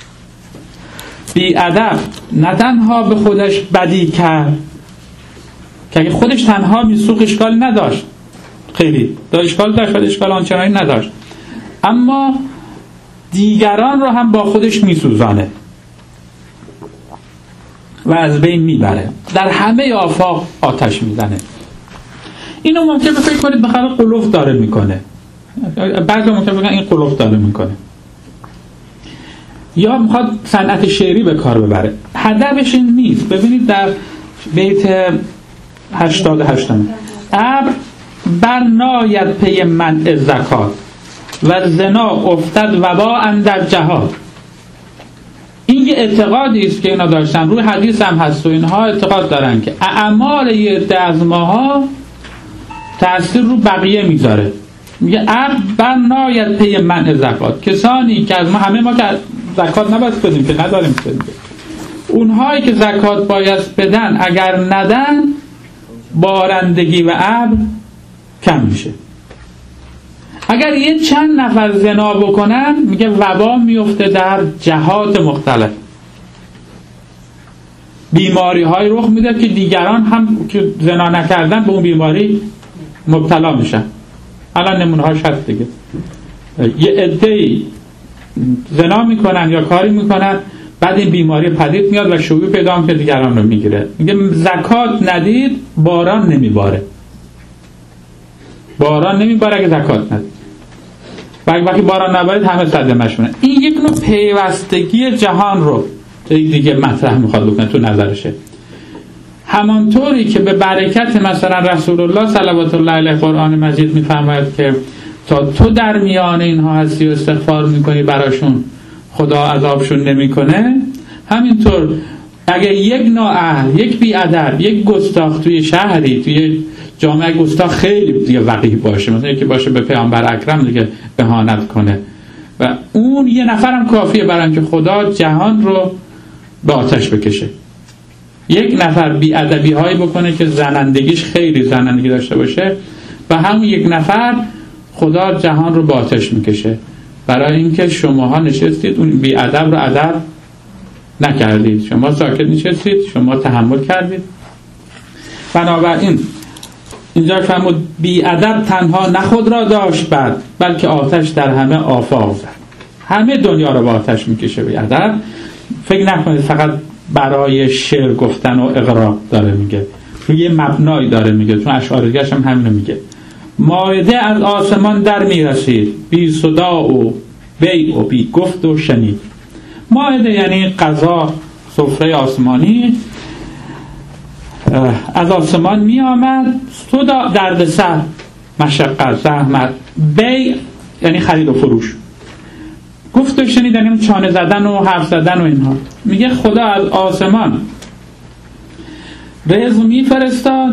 بی ادب نه تنها به خودش بدی کرد که اگه خودش تنها میسوخ اشکال نداشت، خیلی دا اشکال داشت ولی اشکال آنچنانی نداشت، اما دیگران رو هم با خودش میسوزانه و از بین میبره، در همه آفاق آتش میزنه. اینو ممکن فکر کنید بخاطر قلوف داره میکنه، بعضی ممکن بگن این قلوف داره میکنه یا میخواد صنعت شعری به کار ببره. هدفش این نیست. ببینید در بیت هشتاد و هشت ابر بر ناید پی منع زکات و زنا افتد وبا اندر جهاد. این یه اعتقادی است که اینا داشتن، روی حدیث هم هست و اینها اعتقاد دارن که اعمال یه عده از ماها تأثیر رو بقیه میذاره. میگه ابر بر ناید پی منع زکات، کسانی که از ما، همه ما که زکات نباید بدیم که نداریم بدیم، اونهایی که زکات باید بدن اگر ندن بارندگی و ابر کم میشه. اگر یه چند نفر زنا بکنن میگه وبا میفته در جهات مختلف، بیماری های رخ میده که دیگران هم که زنا نکردن به اون بیماری مبتلا میشن. الان نمونه هاش هست دیگه. یه عده‌ای زنا میکنن یا کاری میکنن، بعد این بیماری پدید میاد و شیوع پیدا میکنه دیگران رو میگیره. میگه زکات ندید باران نمیباره. باران نمیباره اگه زکات ندید. وقتی باران نبارید همه صدمه‌شونه. این یک نوع پیوستگی جهان رو دیگه مطرح میخواد بکنه تو نظرشه. همانطوری که به برکت مثلا رسول الله صلوات الله علیه قرآن مجید میفرماید که تا تو در میان اینها هستی و استغفار میکنی براشون خدا عذابشون نمیکنه، همینطور اگه یک نااهل، یک بی‌ادب، یک گستاخ توی شهری، توی جامعه گستاخ خیلی دیگه وقیح باشه، مثلا یکی باشه به پیامبر اکرم دیگه اهانت کنه و اون یه نفرم کافیه برای اینکه خدا جهان رو به آتش بکشه. یک نفر بی‌ادبی هایی بکنه که زنندگیش خیلی زنندگی داشته باشه و همون یک نفر خدا جهان رو به آتش میکشه، برای اینکه شماها نشستید اون بی‌ادب رو ادب نکردید، شما ساکت نشستید، شما تحمل کردید. بنابراین اینجا فرمود بی‌ادب تنها نه خود را داشت بد، بلکه آتش در همه آفاق زد. همه دنیا رو به آتش میکشه بی‌ادب. فکر نکنید فقط برای شعر گفتن و اغراق داره میگه، روی مبنایی داره میگه، چون اشعار دیگرش هم همینو میگه. مائده از آسمان در میرسید، بی صدا و بیع و بی گفت و شنید. مائده یعنی غذا، سفره آسمانی از آسمان می آمد، صدا، دردسر، مشقت، زحمت. بیع یعنی خرید و فروش، گفت و شنیدن یعنی چانه زدن و حرف زدن و اینها. میگه خدا از آسمان رزق میفرستاد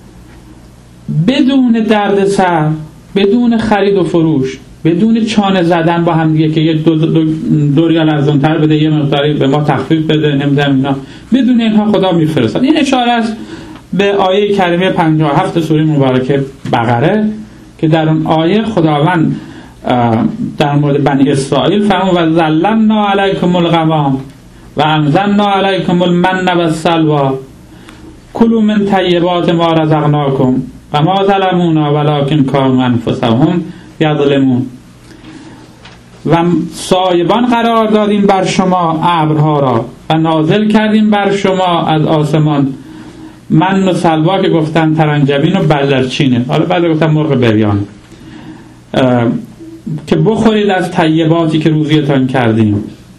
بدون دردسر، بدون خرید و فروش، بدون چانه زدن با هم دیگه که یه دو, دو, دو ریال ارزان‌تر بده، یه مقداری به ما تخفیف بده، نمیدونم اینا. بدون اینها خدا میفرستاد. این اشاره است به آیه کریمه پنجاه و هفت سوره مبارکه بقره که در اون آیه خداوند در مورد بنی اسرائیل فرمود و ظللنا علیکم الغمام و انزلنا علیکم المن و السلوی کلوا من طیبات ما رزقناکم و ما ظلمونا ولکن کانوا انفسهم یظلمون. و سایبان قرار دادیم بر شما ابرها را و نازل کردیم بر شما از آسمان من و سلوا که گفتن ترنجبین و بلدرچینه، حالا بعد گفتن مرغ بریان، که بخورید از طیباتی که روزیتان کردیم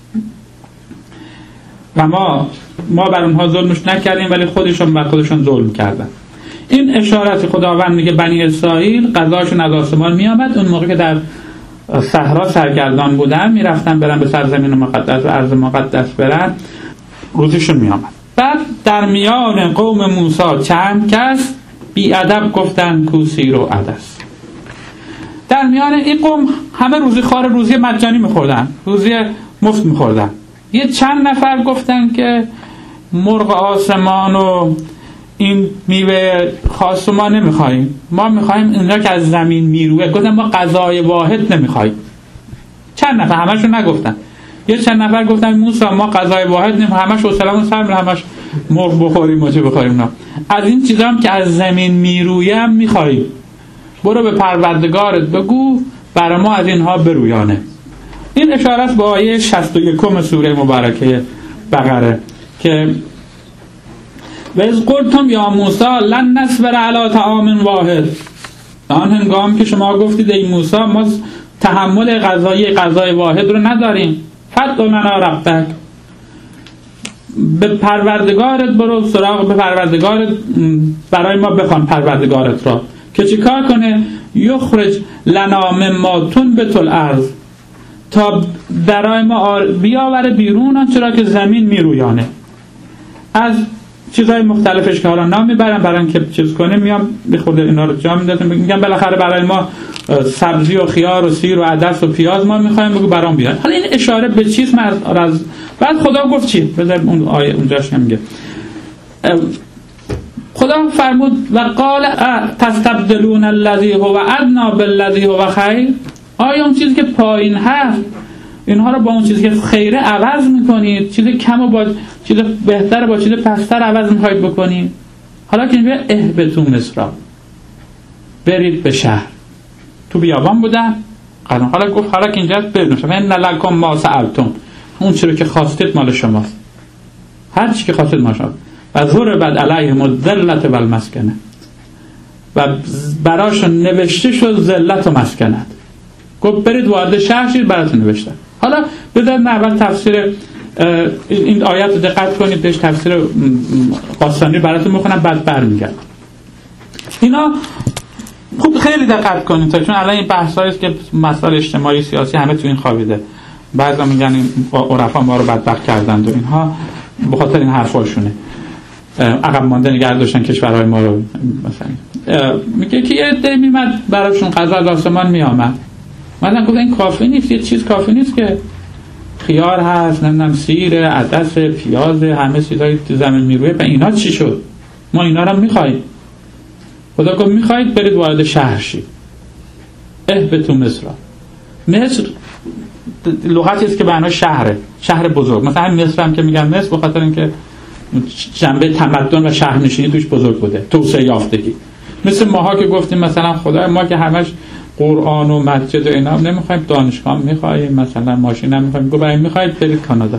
و ما ما بر اونها ظلمش نکردیم ولی خودشون بر خودشون ظلم کردن. این اشارت خداوند میگه بنی اسرائیل غذاشون از آسمان می آمد. اون موقع که در صحرا سرگردان بودن میرفتن برن به سرزمین مقدس و ارض مقدس برن، روزشون می آمد. بعد در میان قوم موسی چند کس بی ادب گفتن کو سیر و عدس. در میان این قوم همه روزی خوار، روزی مجانی میخوردن، روزی مفت میخوردن. یه چند نفر گفتن که مرغ آسمان و این میوه خاص ما نمیخواییم، ما میخواییم اینا که از زمین میروه. گفتن ما غذای واحد نمیخواییم. چند نفر، همشون نگفتن، یه چند نفر گفتن موسی ما غذای واحد نمیخواییم، همش حوصله‌مون سر میره، همش مرغ بخوریم و چه بخوریم. نه، از این چیزا هم که از زمین میرویه هم میخواییم. برو به پروردگارت بگو برای ما از اینها برویانه. این اشاره است به آیه شصت و یک سوره مبارکه بقره که و اذ قلتم یا موسی لن نصبر علی طعام واحد، آن هنگام که شما گفتید ای موسی ما تحمل غذای غذای واحد رو نداریم، فدع لنا ربک، به پروردگارت برو، سراغ به پروردگارت برای ما بخوان پروردگارت را که چی کار کنه؟ یخرج لنا مما تنبت الارض، تا برای ما بیاوره بیرون آنچه را که زمین میرویانه. از چیزهای مختلفش که حالا نام میبرم برای اینکه چیز کنیم، میام به خود اینا رو جا میدادم، میگم بالاخره برای ما سبزی و خیار و سیر و عدس و پیاز ما میخوایم، بگو برام بیار. حالا این اشاره به چیز از بعد خدا گفت چی؟ بذار اون آیه اونجاش میگه خدا فرمود و قال تستبدلون الذی هو ادنی بالذی هو خیر، آیا اون چیزی که پایین هست اینها رو با اون چیزی که خیره عوض میکنید؟ چیز کم و با چیز بهتر با چیز پستر عوض میخواید بکنید؟ حالا که میگه اهبطوا مصر، برید به شهر. تو بیابان بودن، حالا گفت حالا که اینجا برید ان لکم ما سألتم، اون چیزی که خواستید مال شماست، هر چی که خواستید مال شماست. و ضربت علیهم الذلة والمسکنه، و براشون نوشته شد ذلت و مسکنت. گفت برید وارد شهر شید، براتون نوشتن. حالا بذارید من اول تفسیر این آیات رو دقت کنید، بهش تفسیر قاسانی براتون میخونم، بعد برمیگردم. اینا خوب خیلی دقت کنید تا چون الان این بحثایی است که مسائل اجتماعی سیاسی همه تو این خوابیده. بعضا میگن این عرفا ما رو بدبخت کردند و اینها به خاطر این حرفاشونه. عقب مانده نگه داشتن کشورهای ما رو. مثلا میگه که یه عده میمد براشون قضا از آسمان میامد. مثلا گفت این کافی نیست، یه چیز کافی نیست که خیار هست، نمیدونم سیر، عدس، پیاز، همه چیزای تو زمین میروه. و اینا چی شد؟ ما اینا رو میخوایم. خدا گفت میخواید برید وارد شهر شید. اهبطوا مصر. مصر لغتی است که به معنای شهره، شهر بزرگ. مثلا همین مصر هم که میگن مصر به خاطر اینکه جنبه تمدن و شهرنشینی توش بزرگ بوده، توسعه یافتگی. مثل ماها که گفتیم مثلا خدا ما که همش قرآن و مسجد و اینا نمیخوایم، دانشگاه میخوایم، مثلا ماشین هم میخوایم. گفت اگه میخواید برید کانادا.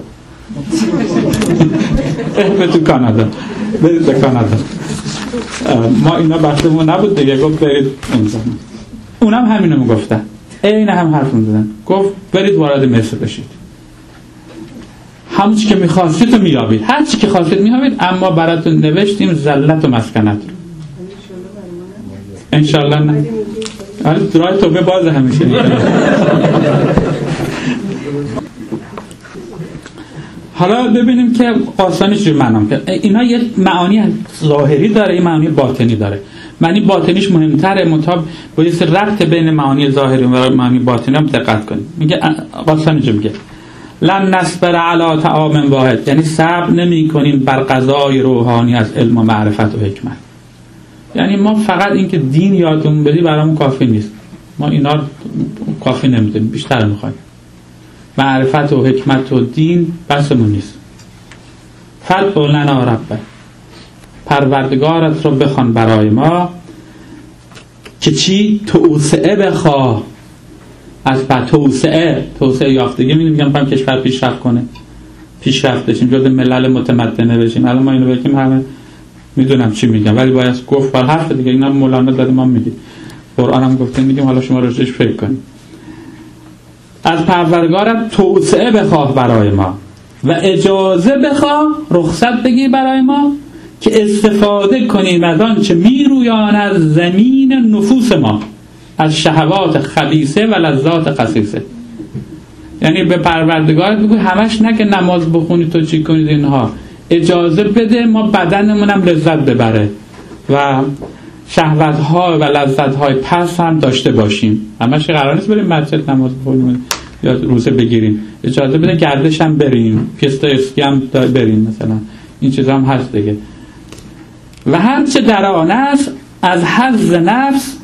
اهبطوا کانادا. برید به کانادا. ما اینا بحثمون نبود دیگه، گفت برید اونجا. اونم همینو میگفتن، عین هم حرف میزدن. گفت برید وارد مصر بشید، همون چی که میخواستید رو میابید، هر چی که خواستید میابید، اما براتون نوشتیم ذلت و مسکنت. انشالله نه. آره درای توبه باز همیشه. حالا ببینیم که قاسانی چجور معنا کرد. اینا یه معانی ظاهری داره، یه معانی باطنی داره. معنی باطنیش مهمتره، مطابق با یه ربط بین معانی ظاهری و معانی باطنی هم دقت کنید. میگه قاسانی چه میگه؟ لن نصبر علی طعام واحد، یعنی صبر نمی کنیم بر غذای روحانی از علم و معرفت و حکمت. یعنی ما فقط اینکه دین یادمون بدی برامون کافی نیست، ما اینا کافی نمیدونیم، بیشتر میخوایم. معرفت و حکمت و دین بسمون نیست. فدع لنا ربک، پروردگارت رو بخوان برای ما که چی؟ توسعه بخواه. از بعد توسعه توسعه یافتگی میگم میگم کشور پیشرفت کنه، پیشرفت بشیم، جز ملل متمدنه بشیم. الان ما اینو بگیم همه میدونم چی میگم، ولی باید گفت بر حرف دیگه. اینا مولانا داده ما میگیم، قرآن هم گفته، میگیم حالا شما راجعش فکر کنید. از پروردگارت توسعه بخواه برای ما و اجازه بخواه، رخصت بگیر برای ما که استفاده کنیم از آن چه میرویاند زمین نفوس ما از شهوات خبیثه و لذات خسیسه. یعنی به پروردگارت بگو همش نه که نماز بخونی تو چی کنید، اینها اجازه بده ما بدنمونم لذت ببره و شهوت‌ها و لذت‌های پس هم داشته باشیم. همش قرار نیست بریم مسجد نماز بخونیم یا روزه بگیریم، اجازه بده گردش هم بریم، پیست اسکی هم بریم، مثلا این چیزا هم هست دیگه. و هر چه در آن است از حظ نفس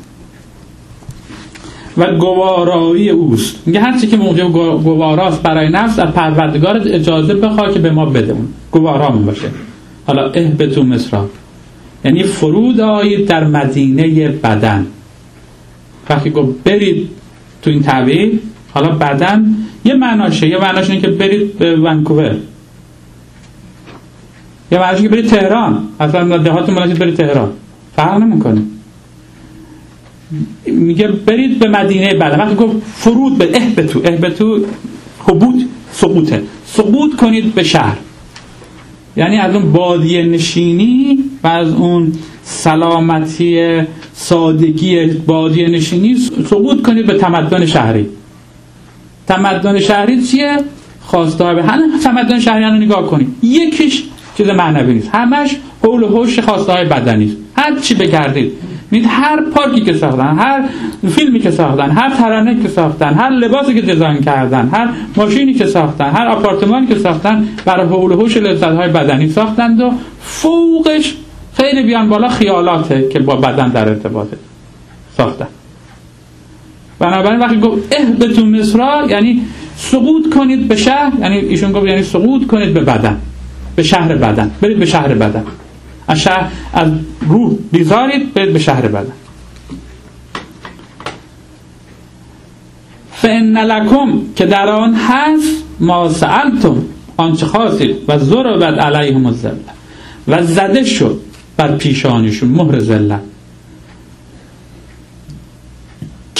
و گوارایی اوست. میگه هر چی که موجب گواراست برای نفس، از پروردگارت اجازه بخواه که به ما بده، اون گوارامون باشه. حالا اهبطوا مصر، یعنی فرود آیید در مدینه بدن. وقتی گفت برید تو این تعبیر، حالا بدن یه معناشه، یه معناشه اینه که برید به ونکوور، یه معناشه که برید تهران، اصلا دهات مناسب برید تهران، فرق نمیکنه. میگه برید به مدینه بدن. وقتی گفت فرود به اهبطوا، اهبطوا هبوط سقوطه، سقوط کنید به شهر، یعنی از اون بادیه نشینی و از اون سلامتی سادگی بادیه نشینی سقوط کنید به تمدن شهری. تمدن شهری چیه؟ خواسته به همین تمدن شهری رو نگاه کنید، یکیش چیز معنوی نیست، همش حول و حوش خواسته های بدنی است. هر چی بگردید می‌بینید، هر پارکی که ساختن، هر فیلمی که ساختن، هر ترانه‌ای که ساختن، هر لباسی که دیزاین کردن، هر ماشینی که ساختن، هر آپارتمانی که ساختن، برای حول و حوش لذت‌های بدنی ساختند و فوقش خیلی بیان بالا خیالاته که با بدن در ارتباطه ساختن. بنابراین وقتی گفت اهبطوا مصر یعنی سقوط کنید به شهر، یعنی ایشون گفت یعنی سقوط کنید به بدن، به شهر بدن، برید به شهر بدن، از شهر از روح بیزارید، برید به شهر بدن. فإن لکم که در آن هست ما سألتم آنچه خواستید و ضربت علیهم الذلة و زده شد بر پیشانشون مهر ذلت.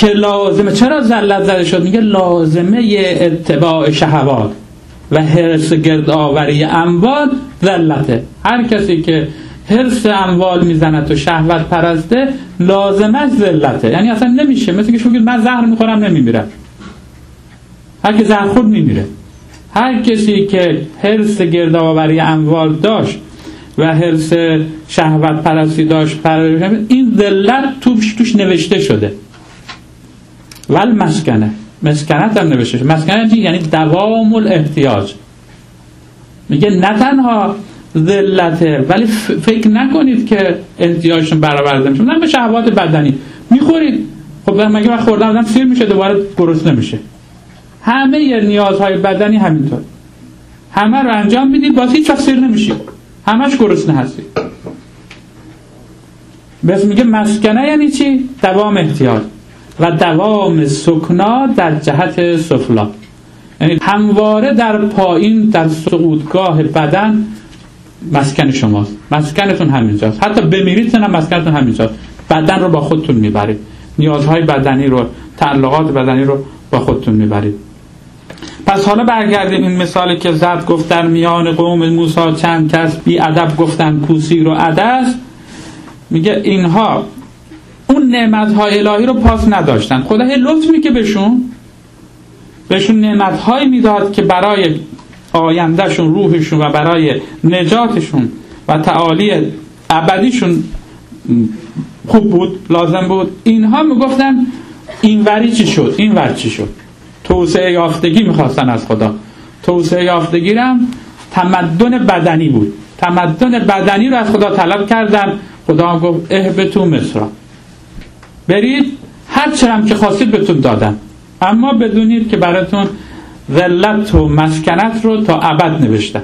که لازمه. چرا ذلت زده شد؟ میگه لازمه اتباع شهوات و حرص گردآوری اموال ذلته. هر کسی که حرص اموال میزنه تو شهوت پرسته لازمش ذلته، یعنی اصلا نمیشه. مثل که شما بگید من زهر میخورم نمیمیرم، هر کی زهر خورد میمیره. هر کسی که حرص گردآوری اموال داشت و حرص شهوت پرستی داشت، این ذلت توش توش نوشته شده. ول مسکنه، مسکنت هم نوشته شده. مسکنه چی؟ یعنی دوام الاحتیاج. میگه نه تنها ذلته ولی فکر نکنید که احتیاجشون برآورده میشه. مثلا به شهوات بدنی میخورید، خب مگه وقت خوردن آدم سیر میشه دوباره گرسنه نمیشه؟ همه نیازهای بدنی همینطور، همه رو انجام میدید باز هیچ وقت سیر نمیشید، همش گرسنه هستید. بس میگه مسکنه یعنی چی؟ دوام احتیاج و دوام سکنا در جهت سفلا، یعنی همواره در پایین در صعودگاه بدن مسکن شماست. مسکنتون همینجاست، حتی بمیرید نه مسکنتون همینجاست. بدن رو با خودتون میبرید، نیازهای بدنی رو، تعلقات بدنی رو با خودتون میبرید. پس حالا برگردیم این مثالی که زد، گفت در میان قوم موسی چند کس بی ادب گفتن کوسیر و عدس. میگه اینها اون نعمت‌های الهی رو پاس نداشتن. خدا هی لطف میگه بهشون بهشون نعمت‌هایی میداد که برای آیندهشون، روحشون و برای نجاتشون و تعالی ابدیشون خوب بود، لازم بود. اینها میگفتن این وری چی شد، این ور چی شد. توسعه یافتگی میخواستن از خدا. توسعه یافتگی هم تمدن بدنی بود. تمدن بدنی رو از خدا طلب کردن. خدا هم گفت اهبطوا مصر، برید هر چرم که خواستید بهتون دادن، اما بدونید که براتون ذلت و مسکنت رو تا ابد نوشتن.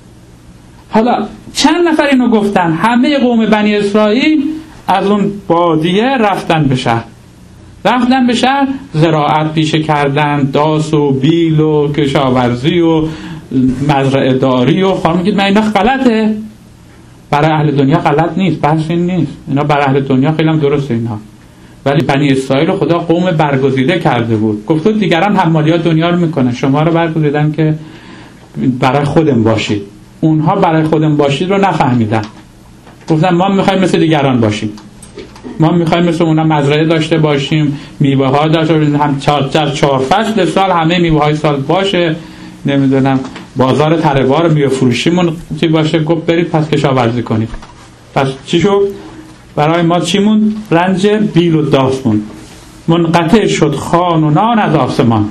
حالا چند نفر اینو گفتن؟ همه قوم بنی اسرائیل از اون بادیه رفتن به شهر. رفتن به شهر زراعت پیشه کردن، داس و بیل و کشاورزی و مزرعه داری و خواهم میگید من اینا غلطه؟ برای اهل دنیا غلط نیست، بحث این نیست. اینا برای اهل دنیا خیلی هم درسته اینها، ولی بنی اسرائیل خدا قوم برگزیده کرده بود. گفت دیگران حمالیات دنیا رو میکنن، شما رو برگزیدن که برای خودم باشید. اونها برای خودم باشید رو نفهمیدن، گفتن ما میخوایم مثل دیگران باشیم، ما میخوایم مثل اونا مزرعه داشته باشیم، میوه ها داشته باشیم، هم چهار چهار فصل سال همه میوه های سال باشه، نمیدونم بازار تره‌بار میوه فروشیمون چی باشه. گفت برید پس کشاورزی کنید. پس چی شد؟ برای ما چی مون؟ رنج بیل و داس مون. منقطع شد خوان و نان از آسمان،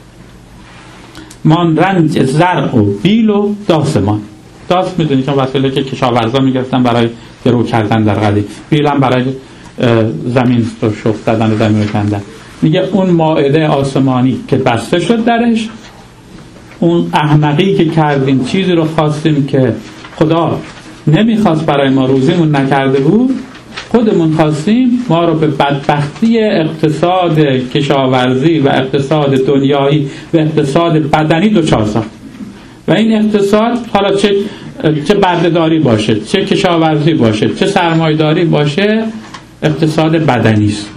من رنج زرع و بیل و داسمان. داس میدونید چون وسیله که کشاورزا میگرفتن برای درو کردن در قدیم، بیل هم برای زمین رو شست دادن و زمین رو کندن. میگه اون مائده آسمانی که بسته شد درش، اون احمقی که کردیم، چیزی رو خواستیم که خدا نمیخواست برای ما، روزیمون نکرده بود، خودمون خواستیم، ما رو به بدبختی اقتصاد کشاورزی و اقتصاد دنیایی و اقتصاد بدنی دوچار ساخت. و این اقتصاد حالا چه چه برده‌داری باشه، چه کشاورزی باشه، چه سرمایه‌داری باشه، اقتصاد بدنی است.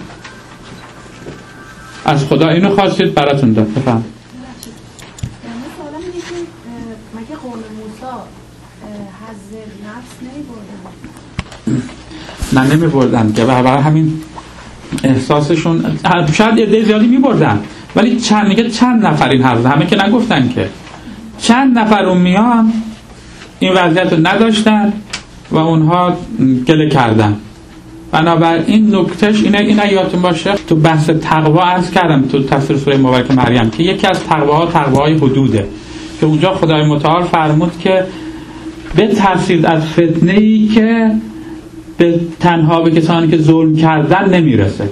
از خدا اینو خواستید براتون داد. بفهم. مگه قوم موسی حظ نفس نمی‌بردن؟ نه نمی‌بردن که برای همین احساسشون، شاید عده زیادی می‌بردن ولی چند میگه چند نفر این حرف، همه که نگفتن که چند نفر اون میان این وضعیت رو نداشتن و اونها گله کردن. بنابراین نکتهش اینه، اینه یادتون باشه تو بحث تقوا عرض کردم تو تفسیر سوره مبارکه مریم که یکی از تقواها تقواهای حدوده، که اونجا خدای متعال فرمود که بترسید از فتنه‌ای که به تنها به کسانی که ظلم کردن نمیرسه.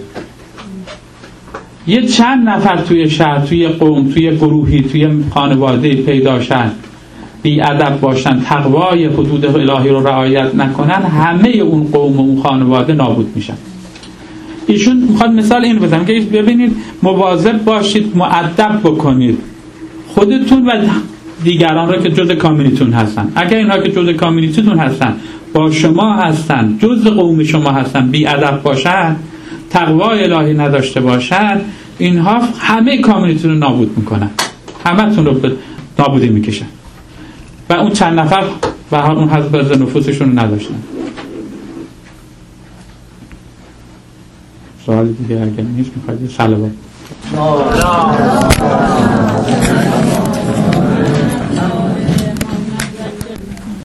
یه چند نفر توی شهر، توی قوم، توی گروهی، توی خانواده پیدا شن، بی ادب باشن، تقوای حدود الهی رو رعایت نکنن، همه اون قوم و اون خانواده نابود میشن. ایشون میخواد مثال اینو بزنم که ببینید مواظب باشید، مؤدب بکنید خودتون و دیگران رو که جزء کامیونیتیتون هستن. اگر اینها که جزء کامیونیتیتون هستن، با شما هستن، جزء قوم شما هستن، بی ادب باشن، تقوای الهی نداشته باشن، اینها همه کامیونیتیتون رو نابود میکنن، همه تون رو به نابودی میکشن. و اون چند نفر و اون حضب نفوسشون رو نداشتن. سوال دیگه اگر نیست میخواید صلوات